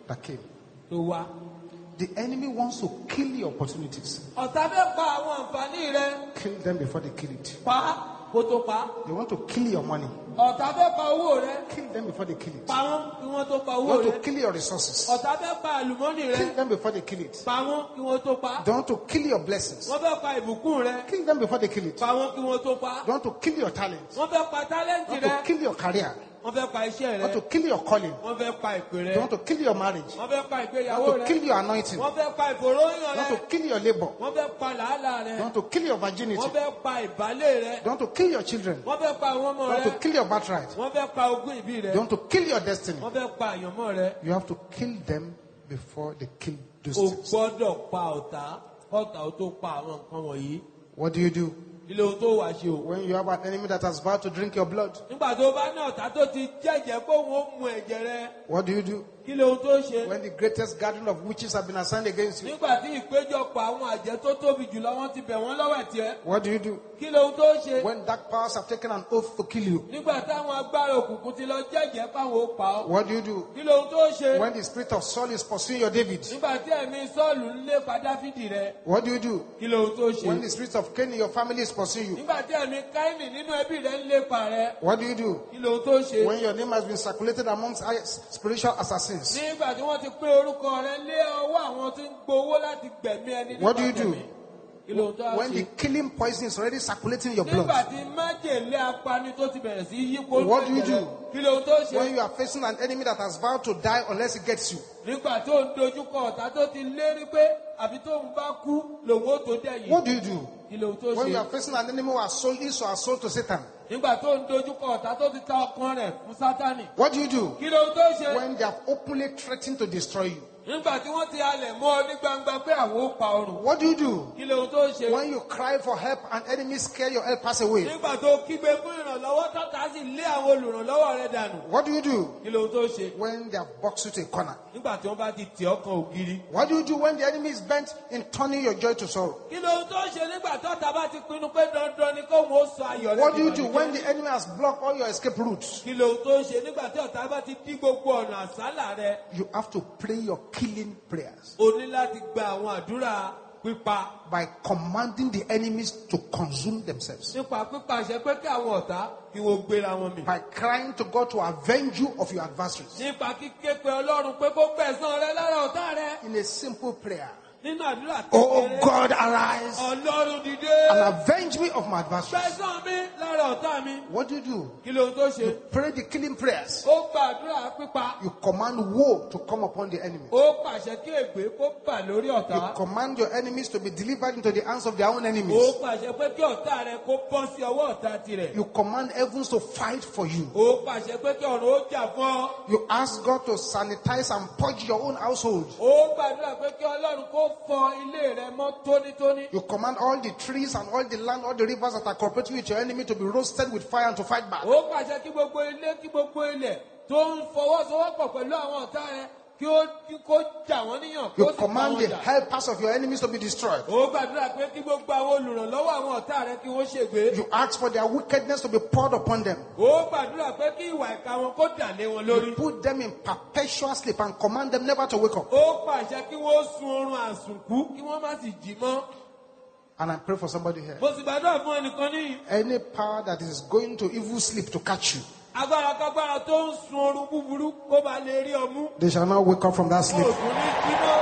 that came. tó wá. The enemy wants to kill your opportunities. Ọ̀tá fẹ́ pa àwọn àǹfààní rẹ. Kill them before they kill it. Pa á kó tó pa á. They want to kill your money. Ọ̀tá fẹ́ pa owó rẹ. Kill them before they kill it. Pa wọ́n kí wọ́n tó pa They owó want to rẹ. kill your resources. Ọ̀tá fẹ́ pa àlùmọ́nì rẹ. Kill them before they kill it. Pa wọ́n kí wọ́n tó pa á. They want to kill your blessings. Wọ́n fẹ́ pa ìbùkún rẹ. Kill them before they kill it. Pa wọ́n kí wọ́n tó pa á. They want to kill your talents. Wọ́n fẹ́ pa They tálẹ́ǹtì want rẹ. to kill your career. Wọ́n fẹ́ pa iṣẹ́ They rẹ. want to kill your calling. Wọ́n fẹ́ pa ìpè rẹ. They want to kill your marriage. Wọ́n fẹ́ pa They ìgbéyàwó want to rẹ. kill your anointing. Wọ́n fẹ́ pa ìfòròyìn They want rẹ. to kill your labor. Wọ́n fẹ́ pa làálàá rẹ. They want to kill your virginity. Wọ́n fẹ́ pa ìbálẹ̀ rẹ. They want to kill your children. Wọ́n fẹ́ pa àwọn ọmọ They want rẹ. to kill your birthright. Wọ́n fẹ́ pa ogún ìbí rẹ. They want to kill your destiny. Wọ́n fẹ́ pa àyànmọ́ rẹ. You have to kill them before they kill those O things. gbọ́dọ̀ pa ọ̀tá. Ọ̀tá ó tó pa àwọn nǹkan wọ̀nyí. What do you do Ilé ohun tó wà ṣe o. when you have an enemy that has vowed to drink your blood? Nígbà tó bá ní ọ̀tá tó ti jẹ́jẹ́ pé òun ó mu ẹ̀jẹ̀ rẹ. What do you do Kí ló ohun tó ṣe? when the greatest gathering of witches have been assigned against you? Nígbà tí ìpéjọpọ̀ àwọn àjẹ́ tó tóbi jùlọ wọ́n ti bẹ̀ wọ́n lọ́wọ́ ẹ̀tìẹ́. What do you do Kí ló ohun tó ṣe? when dark powers have taken an oath to kill you? Nígbà táwọn agbára òkùnkùn ti lọ jẹ́jẹ́ páwọn ó pa ọ́. What do you do Kí ló ohun tó ṣe? when the spirit of Saul is pursuing your David? Nígbà tí ẹ̀mí Sọ́ọ̀lù ń lépa Dáfídì rẹ. What do you do Kí ló ohun tó when ṣe? the spirit of Cain in your family is pursuing you? Nígbà tí ẹ̀mí Káínì nínú ẹbí rẹ ń lépa rẹ. What do you do Kí ló ohun tó ṣe? when your name has been circulated amongst spiritual assassins? Nígbà tí wọ́n ti pín orúkọ rẹ lé ọwọ́ àwọn tí ń gbowó láti gbẹ̀mí ẹni What do you do tẹ̀mí. Kí ló ohun tó when the ṣe? killing poison is already circulating in your Nígbà blood? tí májèlé apani tó ti bẹ̀rẹ̀ sí yípo What do you ẹ̀jẹ̀ rẹ. do Kí ló ohun tó ṣe? when you are facing an enemy that has vowed to die unless he gets you? Nígbà tó ń dojúkọ ọ̀tá tó ti lérí pé àbí tó ń bá kú lòun ó tó dẹ̀yìn. What do you do Kí ló ohun tó when you ṣe? are facing an enemy who has sold his or has sold to Satan? Nígbà tó ń dojúkọ ọ̀tá tó ti ta ọkàn rẹ̀ fún Sátánì. What do you do Kí ló ohun tó ṣe? when they have openly threatened to destroy you? Nígbà tí wọ́n ti halẹ̀ mọ́ ọ ní gbangba pé àwọn ó pa ọrùn. What do you do Kí ló ohun tó ṣe? when you cry for help and enemies scare your helpers away? Nígbà tó kígbe fún ìrànlọ́wọ́ tọ́ta sì lé àwọn olùrànlọ́wọ́ rẹ̀ dànù. What do you do Kí ló ohun tó ṣe? when they have boxed you to a corner? Nígbà tí wọ́n bá ti tì ọkàn ògiri. What do you do when the enemy is bent in turning your joy to sorrow? Kí ló ohun tó ṣe nígbà tọ́ta bá ti pinnu pé dandan ni kóhun ó sọ ayọ̀ rẹ̀ What do you do dìbànújẹ́? when the enemy has blocked all your escape routes? Kí ló ohun tó ṣe nígbà tí ọ̀tá bá ti dí gbogbo ọ̀nà àsálà rẹ̀? You have to pray your killing prayers O ní láti gba àwọn àdúrà pípa. by commanding the enemies to consume themselves, Nípa pípàṣẹ pé kí àwọn ọ̀tá kí wọ́n gbéra wọn mì. by crying to God to avenge you of your adversaries. Nípa kíké pe Ọlọ́run pé kó gbẹ̀san rẹ lára ọ̀tá rẹ. In a simple prayer, Nínú àdúrà oh kékeré. God, arise Ọlọ́run dìde. and avenge me of my adversaries. Gbẹ̀san mi lára ọ̀tá mi. What do you do? Kí ló ń tó ṣe? Pray the killing prayers. Ó gbàdúrà pípa. You command woe to come upon the enemy. Ó pàṣẹ kí ègbé kó bà lórí You ọ̀tá. command your enemies to be delivered into the hands of their own Ó enemies. pàṣẹ pé kí ọ̀tá rẹ kó bọ́ sí ọwọ́ ọ̀tá tirẹ̀. You command heavens to fight for you. Ó pàṣẹ pé kí ọ̀run ó jà fún ọ. You ask God to sanitize and purge your own household. Ó gbàdúrà pé kí Ọlọ́run kó fọ ilé rẹ mọ́ tónítóní. You command all the trees and all the land, all the rivers that are cooperating with your enemy to be roasted with fire and to fight back. Ó pàṣẹ kí gbogbo ilé kí gbogbo ilẹ̀ tó ń fọwọ́sowọ́pọ̀ pẹ̀lú àwọn ọ̀tá rẹ kí kó jà wọ́n níyàn kí You ó sì pa command wọ́n the jà. helpers of your enemies to be destroyed. Ó gbàdúrà pé kí gbogbo àwọn olùrànlọ́wọ́ àwọn ọ̀tá rẹ kí wọ́n ṣègbé. You ask for their wickedness to be poured upon them. Ó gbàdúrà pé kí ìwà ìka wọn kó dà lé wọn lórí. Put them in perpetual sleep and command them never to wake up. Ó pàṣẹ kí wọ́n sun oorun àsùnkú kí wọ́n má sì jí mọ́. And I pray for somebody here. Mo sì gbàdúrà fún ẹnìkan níyì. Any power that is going to evil sleep to catch you, Agbára kágbára tó ń sun oorun búburú kó ba lè rí ọmú. they shall not wake up from that Ó sleep. tún ní jímọ́.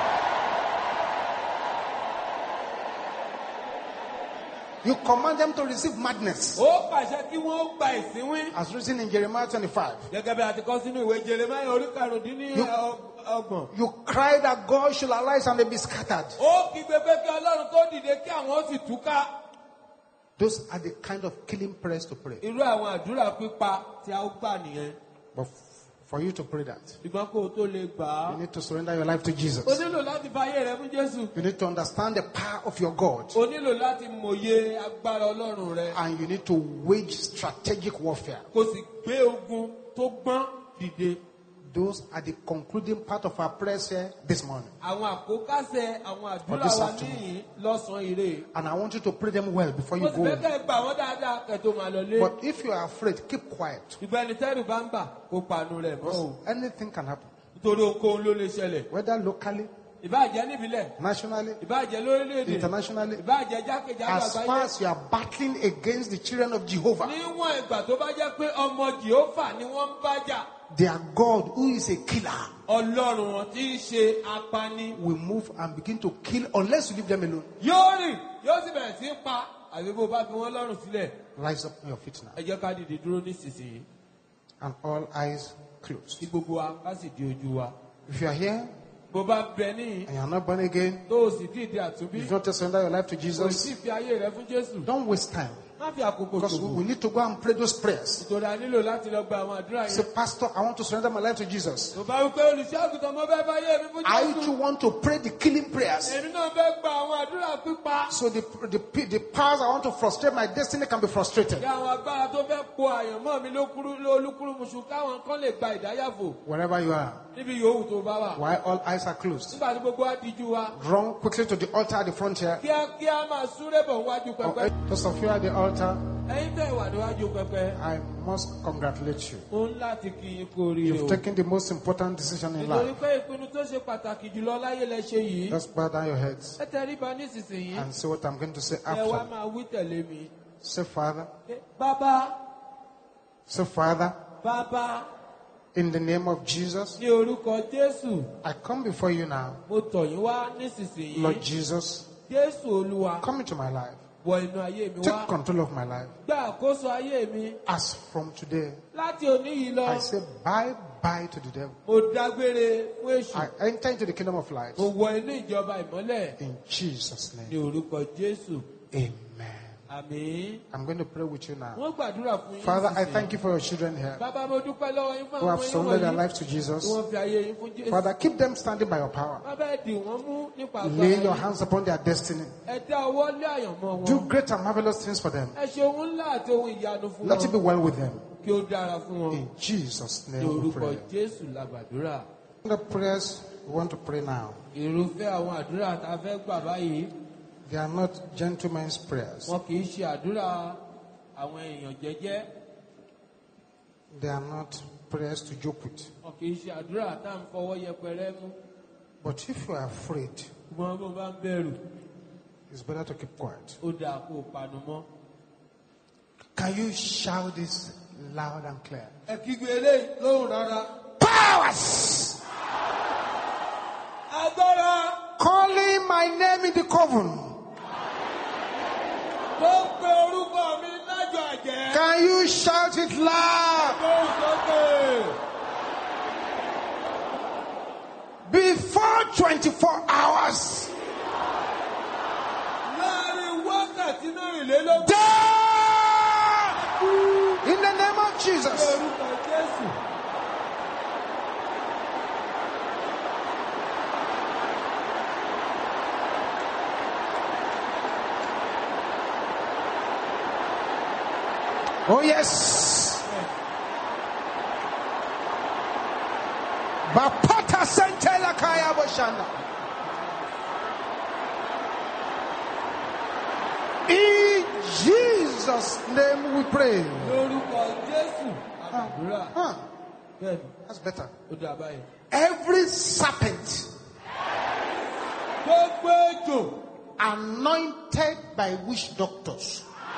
You command them to receive madness. Ó pàṣẹ kí wọ́n gba ìsínwín. As written in Jeremiah 25. Gẹ́gẹ́ bí a ti kọ́ sínú ìwé Jeremáyà orí karùndínlọ́gbọ̀n. You cry that God should arise and they be scattered. Ó kígbe pé kí Ọlọ́run kó dìde kí àwọn ó sì túká. Those are the kind of killing prayers to pray. Irú àwọn àdúrà pípa tí a ó gbà nìyẹn. But for you to pray that, Ṣùgbọ́n kó o tó lè gbà á. you need to surrender your life to Jesus. O nílò láti fa ayé rẹ fún Jésù. You need to understand the power of your God. O nílò láti mòye agbára Ọlọ́run rẹ. And you need to wage strategic warfare. Kó sì gbé ogun tó gbọ́n dìde. Those are the concluding part of our prayers here this morning. Àwọn àkókásẹ̀ àwọn For àdúrà this wa afternoon. níyìn lọ́sàn-án ire. And I want you to pray them well before you Mo sì go fẹ́ home. kẹ́ ẹ gbà wọ́n dáadáa kẹ́ tó máa lọ lé. But if you are afraid, keep quiet. Ṣùgbọ́n ẹni tẹ́rù bá ń bà kó panu rẹ̀ mọ́ o. Anything can happen. nítorí ohunkóhun ló lè ṣẹlẹ̀. whether locally, Ìbáàjẹ́ níbílẹ̀, nationally, ìbáàjẹ́ lórílẹ̀-èdè, internationally, ìbáàjẹ́ jákèjádò as far àgbáyé. as you are battling against the children of Jehovah, Níwọ̀n ìgbà tó bá jẹ́ pé ọmọ Jèhófà ni wọ́n ń bá jà, their God, who is a killer, Ọlọ́run wọn tí í ṣe apani will move and begin to kill unless you leave them alone. yóò rìn yóò sì bẹ̀rẹ̀ sí í pa àbí bó bá fi wọ́n lọ́rùn sílẹ̀. Rise up on your feet now. Ẹ jẹ́ ká dìde dúró nísinsìnyí And all eyes closed. kí gbogbo wa ká sì di ojú wa. If you are here Bó bá bẹ níyìn and you are not born again, tó o sì dìde àtúnbí, if you want to surrender your life to kò Jesus, sí fi ayé rẹ fún Jésù. don't waste time. Má fi àkókò Because ṣòfò. we need to go and pray those prayers. Nítorí a nílò láti lọ gba àwọn àdúrà Say, yẹn. Pastor, I want to surrender my life to Jesus. Tó bá wí pé olùṣọ́ àgùntàn mo fẹ́ bá yé mi fún I too Jésù. want to pray the killing prayers. Èmi náà fẹ́ gba àwọn àdúrà pípa. So the powers I want to frustrate my destiny can be frustrated. Kí àwọn agbára tó fẹ́ po àyànmọ́ mi lólúkúrúmuṣu káwọn kan lè gba ìdáyàfò Wherever you are, níbi yòówù tó bá wà. while all eyes are closed, Nígbà tí gbogbo wa díjú wa, run quickly to the altar at the front here. kíákíá máa súré bọ̀ wájú pẹpẹ. Those of you at the altar, Ẹ̀yin tẹ̀ wà níwájú pẹpẹ. I must congratulate you. Ó ń láti kí yín kú oríire You've o. taken the most important decision in Nítorí life. pé ìpinnu tó ṣe pàtàkì jùlọ láyé lẹ ṣe yìí. Just bow down your heads Ẹ tẹríba nísinsìnyí. and see what I'm going to say Ẹ wá after. máa wí tẹ̀lé mi. Say, Father, Bàbá, say, Father, bàbá, in the name of Jesus, ní orúkọ Jésù, I come before you now. mo tọ̀ yín wá nísinsìnyí. Lord Jesus, Jésù Olúwa, come into my life. wọ inú ayé mi Take wá. control of my life. Gba àkóso ayé mi. As from today, Láti òní yìí lọ, I say bye-bye to the devil. mo dágbére fún èṣù. I enter into the kingdom of light. Mo wọ inú ìjọba ìmọ́lẹ̀ In Jesus' ní name, orúkọ Jésù. amen. Àmín. I'm going to pray with you now. Wọ́n gbàdúrà fún yín. Father, I nísinsìnyí. thank you for your children here Bàbá, mo dúpẹ́ lọ́wọ́ yín fún who àwọn have yín surrendered their wọ̀nyí. lives to Tí Jesus. wọ́n fi ayé yín fún Jésù. Father, keep them standing by your power. Bàbá, ẹ dì wọ́n mú nípa Lay agbára your yín. hands upon their destiny. Ẹ dá ọwọ́ lé àyànmọ́ Do wọn. great and marvelous things for them. Ẹ ṣe ohun ńlá àti ohun ìyanu fún Let it be wọn. well with them. Kí ó dára fún wọn. In Jesus' Ní name we orúkọ pray. Jésù la gbàdúrà. The prayers we want to pray now, Irúfẹ́ àwọn àdúrà tá a fẹ́ gbà báyìí, they are not gentlemen's prayers. wọn kì í ṣe àdúrà àwọn èèyàn jẹ́jẹ́. They are not prayers to joke with. Wọn kì í ṣe àdúrà tá à ń fọwọ́ yẹpẹrẹ mú. But if you are afraid, Ṣùgbọ́n bó bá ń bẹ̀rù, it's better to keep quiet. ó dáa kó o panu mọ́. Can you shout this loud and clear? Ẹ kígbe eléyìí lóhùn rárá. Powers Agbára calling my name in the coven. tó ń pe orúkọ mi lájọ àjẹ́. Can you shout it loud? Lóhùn sókè. Before 24 hours. Láàárín wákàtí mẹ́rìnlélógún. Die! In the name of Ní Jesus. orúkọ Jésù. Oh yes. Bapata sentela kaya boshanda. In Jesus' name we pray. Lórúkọ Jésù. Àdúrà. Huh, Bẹ́ẹ̀ni, that's better. ó dà báyìí. Every serpent Gbogbo ejò anointed by witch doctors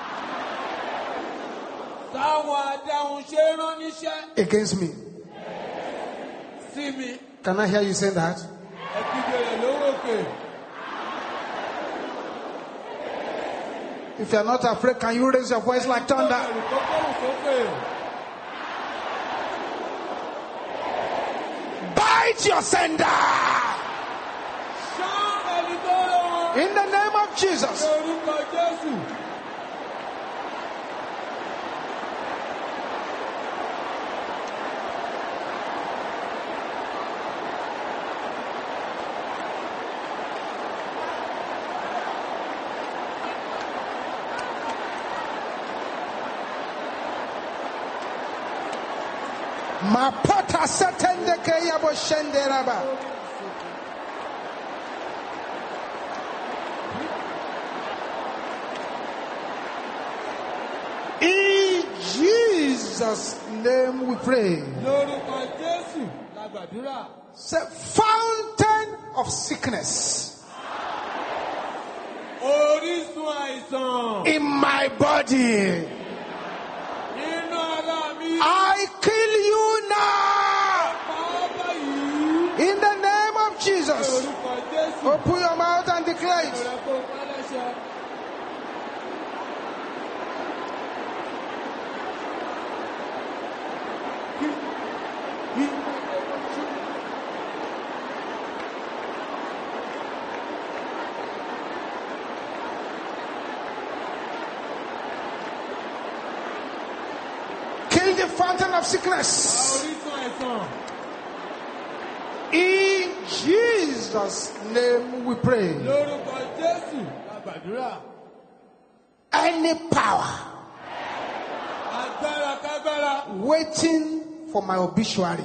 táwọn adáhùn ṣe rán níṣẹ́ against me. sí mi. Can I hear you say that? Ẹ kígbe rẹ̀ lówókè. If you are not afraid, can you raise your voice like thunder? Ẹ̀rù tó kọ̀rù sókè. Bite your sender Ṣán ẹni tó rán wọn. in the name of Jesus. Lórúkọ Jésù. Mapota setende ke yabo shenderaba. In Jesus' name we pray. Lórúkọ Jésù la gbàdúrà. Say, fountain of sickness Orísun àìsàn. in my body. Nínú ara mi. I kill you now. Bàbá yìí. In the name of Jesus. Orúkọ Jésù. Open your mouth and declare it. Ọ̀rẹ́ kò pálẹ́ṣẹ. Kill the fountain of sickness. Orísun àìsàn. In Jesus' name we pray. Lórúkọ Jésù. La gbàdúrà. Any power Agbára kágbára. waiting for my obituary,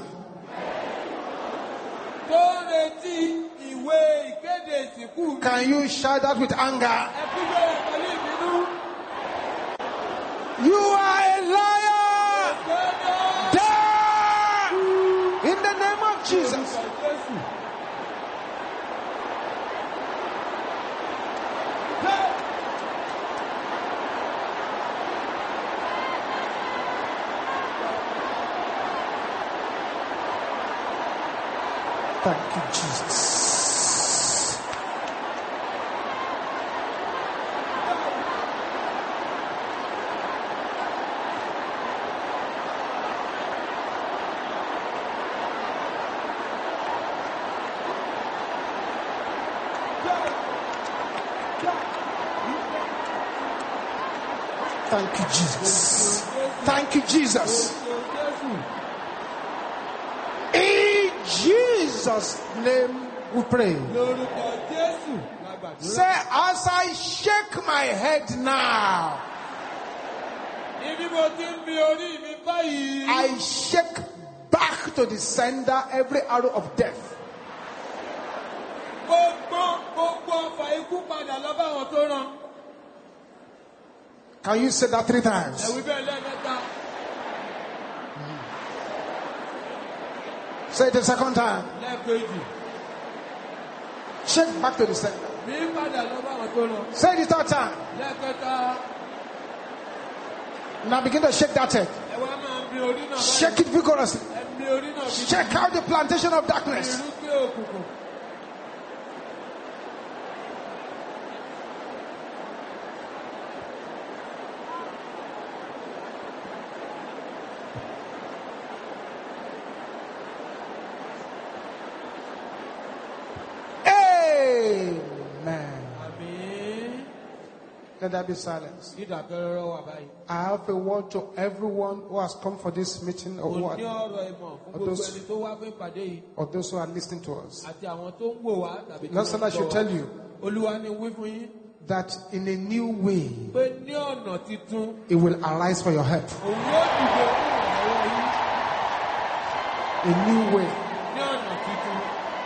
Tó ń retí ìwé ìkéde ìsìnkú mi. can you shout that with anger? Ẹ kú bẹ̀rẹ̀ pẹ̀lú ìbínú. You are a liar. Gbọ́dọ̀. Die in the name of Jesus. Orúkọ Jésù. Thank you, Jesus. Thank you, Jesus. Thank you, Jesus. In Jesus' name we pray. Lórúkọ Jésù. La gbàdúrà. Say, as I shake my head now, Ibi mo ti ń fi orí mi báyìí. I shake back to the sender every arrow of death. Gbogbo ọfà ikú padà lọ bá àwọn tó rán. Can you say that 3 times? Ẹ̀wí bẹ́ẹ̀ lẹ́ẹ̀mẹ́ta. Say it a second time. Lẹ́ẹ̀kejì. Shake back to the sender. Mi padà lọ bá àwọn tó rán. Say it the 3rd time. Lẹ́ẹ̀kẹta. Now begin to shake that head. Ẹ wá máa ń fi orí náà báyìí. Shake it vigorously. Ẹ fi orí náà bí. Shake out the plantation of darkness. Irúgbìn òkùnkùn. Amen. Àmín. Let there be silence. Dídàkẹ́rọ́rọ́ wà báyìí. I have a word to everyone who has come for this meeting or, Mo who ní are, ọ̀rọ̀ ìmọ̀ fún Or gbogbo those- ẹni tó wá fún ìpàdé yìí. or those who are listening to us. Àti àwọn tó ń wò wá tàbí tó Lord ń said I should gbọ́ tell wá. you Olúwa ni wí fún yín that in a new way, pé ní ọ̀nà titun it will arise for your help. òun yóò dìde fún ìrànlọ́wọ́ yín A new way. ní ọ̀nà titun.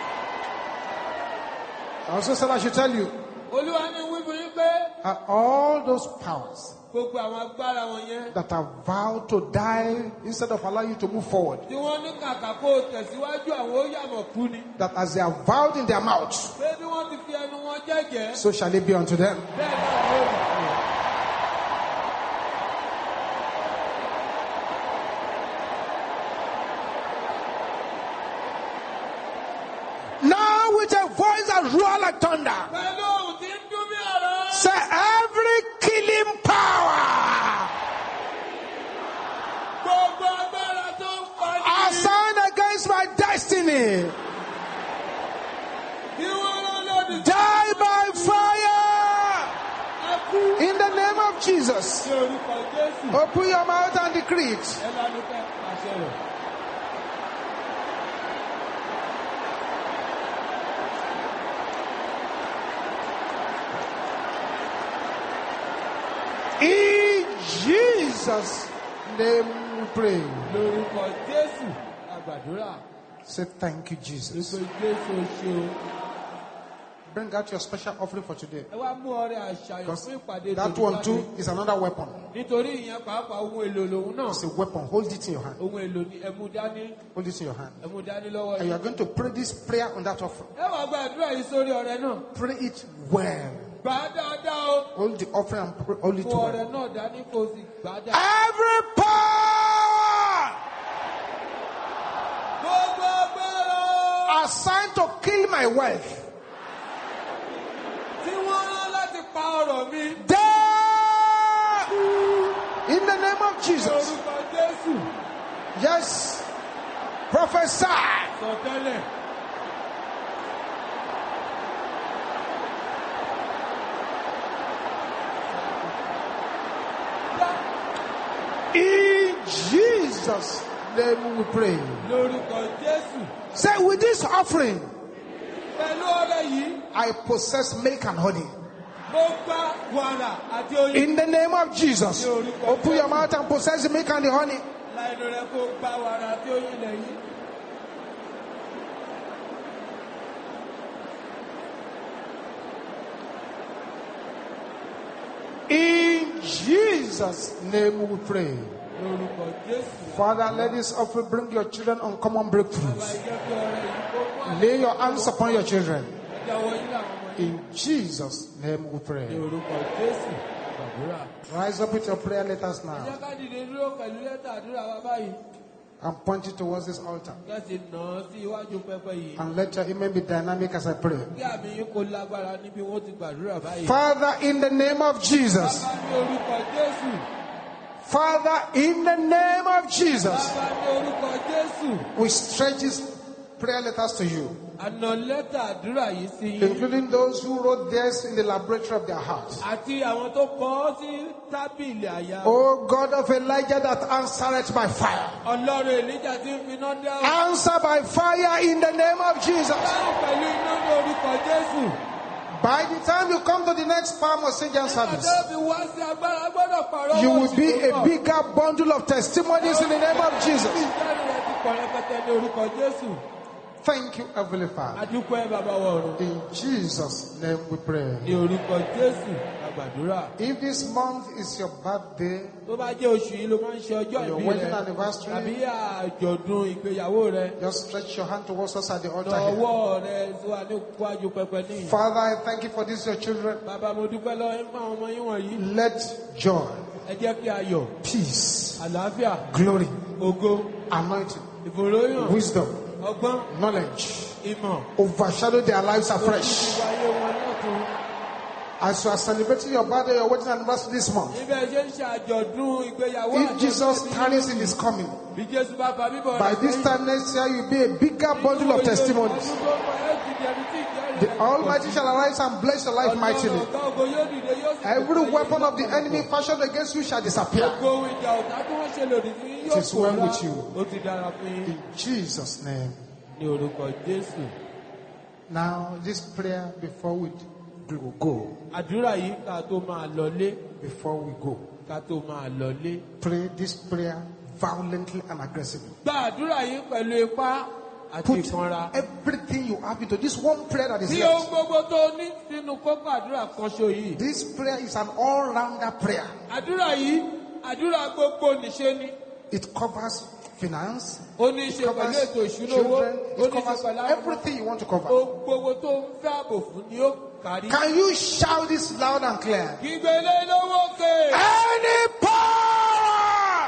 I also said I should tell you Olúwa ni wí fún yín pé that all those powers gbogbo àwọn agbára wọn yẹn that have vowed to die instead of allowing you to move forward, tí wọ́n ní kàkà kó o tẹ̀síwájú àwọn ó yàmọ̀ kú ni. that as they have vowed in their mouth, Pé bí wọ́n ti fi ẹnu wọn jẹ́jẹ́ so shall it be unto them. bẹ́ẹ̀ náà ni ó rí fún wọn. Now with a voice that roar like thunder, Pẹ̀lú ohùn tí ń dún bí ọ̀rọ̀. say every killing power Gbogbo agbára tó ń pa ní. assigned against my destiny, Kí wọ́n rán lòdì sí die by fire ẹkú. in the name of Jesus. Ní orúkọ Jésù. Open your mouth and decree it. Ẹ lanu kẹ́ pàṣẹ rẹ̀. In Jesus' name we pray. Lórúkọ Jésù la gbàdúrà. Say thank you, Jesus. Lórúkọ Jésù o ṣe o. bring out your special offering for today. ẹ wá mú ọrẹ àṣàyàn Because fún ìpàdé that one too is another weapon. nítorí ìyẹn pàápàá ohun èlò lòun náà. It's a weapon. Hold it in your hand. ohun èlò ni ẹmu dání Hold it in your hand. ẹmu dání lọ́wọ́ And you yìí. are going to pray this prayer on that offering. ẹ wá gba àdúrà yìí sórí ọrẹ náà. Pray it well. gbà á dáadáa o. Hold the offering and hold it fún ọrẹ well. náà dání kó o sì gbà á dáadáa. Every power gbogbo agbára assigned to kill my wealth, tí wọ́n rán láti pa ọrọ̀ mi. die in the name of Jesus. orúkọ Jésù Yes. Prophesy. sọtẹ́lẹ̀. In Jesus' name we pray. lórúkọ Jésù. Say, with this offering, pẹ̀lú ọrẹ yìí I possess milk and honey. mo gba wàrà àti oyin. In the name of Jesus. Open your mouth and possess the milk and the honey. láìlú rẹ kó gba wàrà àti oyin lẹ́yìn. In Jesus' name we pray. lórúkọ Jésù. Father, let this offering bring your children uncommon breakthroughs. ìjẹ́ kí ọrẹ yìí kó mú Lay your hands upon your children. àjẹwò yín làwọn ọmọ yìí. In Jesus' name we ní pray. orúkọ Jésù gbàdúrà. Rise up with your prayer letters ẹ now jẹ́ ká dìde dúró pẹ̀lú lẹ́tà àdúrà wa báyìí. and point it towards this altar. kẹ́sì nà án sí iwájú pẹpẹ yìí. And let your amen be dynamic as I pray. kí àmì yín kó lágbára níbi wọ́n ti gbàdúrà báyìí. Father, in the name of Jesus. bàbá ní orúkọ Jésù. Father, in the name of Jesus. bàbá ní orúkọ Jésù. We stretch these prayer letters to you, àná lẹ́tà àdúrà yìí sí yín. including those who wrote theirs in the laboratory of their hearts. àti àwọn tó kọ ọ́ sí tábìlì àyà. O God of Elijah that answereth by fire. Ọlọ́run Èlíjà tí ń finá dáhùn. Answer by fire in the name of Jesus. dáhùn pẹ̀lú iná ní orúkọ Jésù. By the time you come to the next Palm of St. John service, Àdébí wá sí agbára gbọ́dọ̀ pàrọ̀ you owó will be oṣù tó a ń bọ̀. bigger bundle of testimonies in the name of Jesus. Ìjẹ́rìí rẹ̀ ti pọ̀ rẹpẹtẹ ní orúkọ Jésù. Thank you, Heavenly Father. Adúpẹ́ bàbá wa ọ̀run. In Jesus' name we pray. Ní orúkọ Jésù la gbàdúrà. If this month is your birthday, Tó bá jẹ́ oṣù yìí ló máa ń ṣe ọjọ́ your ìbí wedding rẹ̀. anniversary, Tàbí àjọ̀dún ìgbéyàwó rẹ̀. just stretch your hand towards us at the altar here. Lọ́wọ́ rẹ̀ tó wà ní iwájú pẹpẹ níyì. Father, I thank you for this, your children. Bàbá mo dúpẹ́ lọ́wọ́ yín fún àwọn ọmọ yín wọ̀nyí. Let joy, Ẹ jẹ́ kí ayọ̀, peace, àlàáfíà, glory, ògo, anointing, ìfòròyàn, wisdom, ọgbọ́n, knowledge ìmọ̀. overshadow their lives afresh. Ìwáyé wọn lọ́tún. As you are celebrating your birthday, your wedding anniversary this month, Ibẹ̀ ṣe ń ṣe àjọ̀dún ìgbéyàwó if Jesus tarries in his coming, Bí Jésù bá fa bíbọ̀ by rẹ̀ this time next year you'll be a bigger bundle of testimonies. The Almighty shall arise and bless your life mightily. Every weapon of the enemy fashioned against you shall disappear. It is well with you. Ó ti dára fún yín In Jesus' name. ní orúkọ Jésù. Now, this prayer before we go, Àdúrà yìí ká tó máa lọlé. before we go, Ká tó máa lọlé. pray this prayer violently and aggressively. Gba àdúrà yìí pẹ̀lú ipá àti Put ìkanra. everything you have into this one prayer that is Bí ohun left. gbogbo tó ní sínú kókó àdúrà kan ṣo yìí. This prayer is an all-rounder prayer. Àdúrà yìí, àdúrà gbogbo nìṣe ni. It covers finance, Ó ní í it ṣe pẹ̀lú covers ètò ìṣúná owó. children, Ó it ní í ṣe covers pẹ̀lú àwọn ọmọ. everything you want to cover. Ohun gbogbo tó ń fẹ́ ààbò fún ni ó kárí. Can you shout this loud and clear? Kígbélé lówó ké. Any power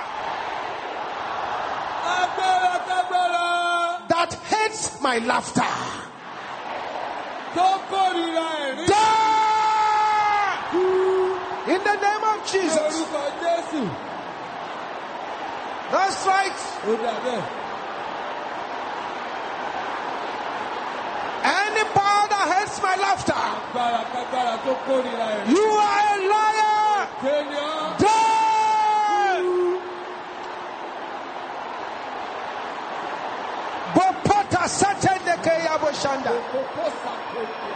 Agbára kágbára that hates my laughter, tó kórìíra ẹ̀rín. die in the name of Jesus. Orúkọ Jésù. That's right. Ó dàbẹ̀. Any power that hates my laughter, Agbára kágbára tó kórìíra ẹ̀rín. you are a liar. Kéèyàn. Die. Bopota satendeke yaboshanda. Kókó sàkóso.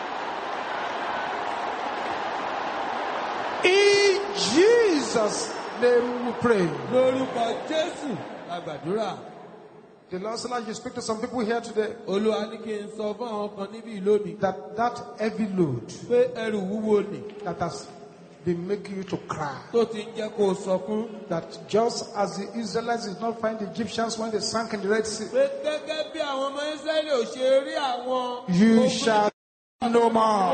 In Jesus' name we pray. Lórúkọ Jésù la gbàdúrà. The Lord said, I should speak to some people here today Olúwa ní kí n sọ fún àwọn kan níbí lónìí that heavy load pé ẹrù wúwo ni that has been making you to cry, tó ti ń jẹ́ kó o sọkún. that just as the Israelites did not find the Egyptians when they sank in the Red Sea, Pé gẹ́gẹ́ bí àwọn ọmọ Ísírẹ́lì ò ṣe rí àwọn. you shall no more.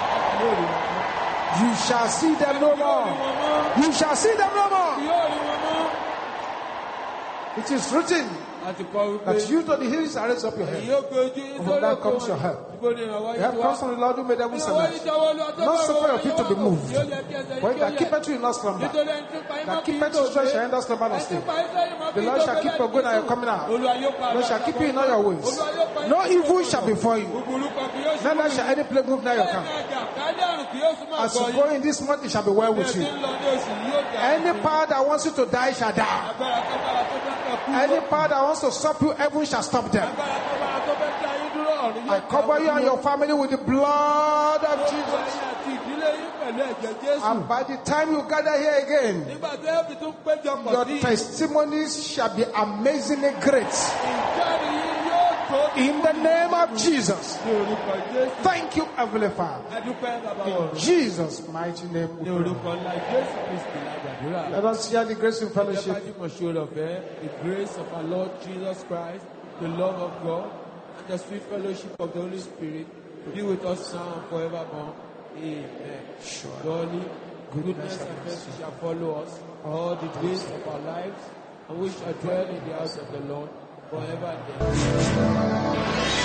You shall see them no more. You shall see them no more. Yóò rí wọn mọ́. It is written Àti kọ́ wípé. that you to the hills and raise up your head. Yóò gbé ojú yín From sórí that òkè comes wọn. your help. Ibo ni ìrànwọ́ The yín help ti wá? comes from the Lord who made heaven and Ìrànwọ́ yín earth. ti ọwọ́ Olúwa tó Not bá suffer wọ your feet to be ayé moved. yóò jẹ́ kí ẹsẹ̀ For yín he kí ó that yẹ̀. keepeth you in not slumber, Nítorí ẹni tí ń pa yín mọ́ that kì í keepeth you stretch your dòde. hand and slumber not Ẹni tí ń sleep. pa Ísírẹ́lì mọ́ kì The í Lord shall dòde keep your going and your coming out. Olúwa yóò pa The Lord shall keep you in all your ways. Olúwa yóò pa yín No mọ́. evil shall befall you. Búburú kan kì yóò ṣubú Neither shall any plague move near your Bẹ́ẹ̀ni camp. àjàkálẹ̀ àrùn kì yóò súnmọ́ As àgọ́ you yín. go in this month, it shall be well Bí ẹ with ti you. ń lọ ní oṣù yìí yóò dà. Any power that wants you to die shall die. Agbára kábàrà tó fẹ́ kẹ́ kú. Any power that wants to stop you, heaven shall stop them. Agbára kábàrà tó fẹ́ kí ayé dúró ọ̀run yóò I cover you and your family with the blood of Jesus. àti ìdílé yín pẹ̀lú ẹ̀jẹ̀ Jésù. And by the time you gather here again, Nígbà tí ẹ fi tún péjọ pọ̀ your sí i, testimonies shall be amazingly great. ìjáde yín yóò tó In the name of Jesus. ní orúkọ Jésù. Thank you, Heavenly Father. Adúpẹ́ bàbá In wọ̀. Jesus' mighty name we Ní pray. orúkọ ńlá Jésù Kristi lágbàdúrà. Let us share the grace in Ẹ fellowship. bá jùmọ̀ ṣe olùfẹ́, the grace of our Lord Jesus Christ, the love of God, and the sweet fellowship of the Holy Spirit be with us now and forevermore. Amen. Surely, goodness and mercy shall follow us all the days of our lives, and we shall dwell in the house of the Lord forever and ever.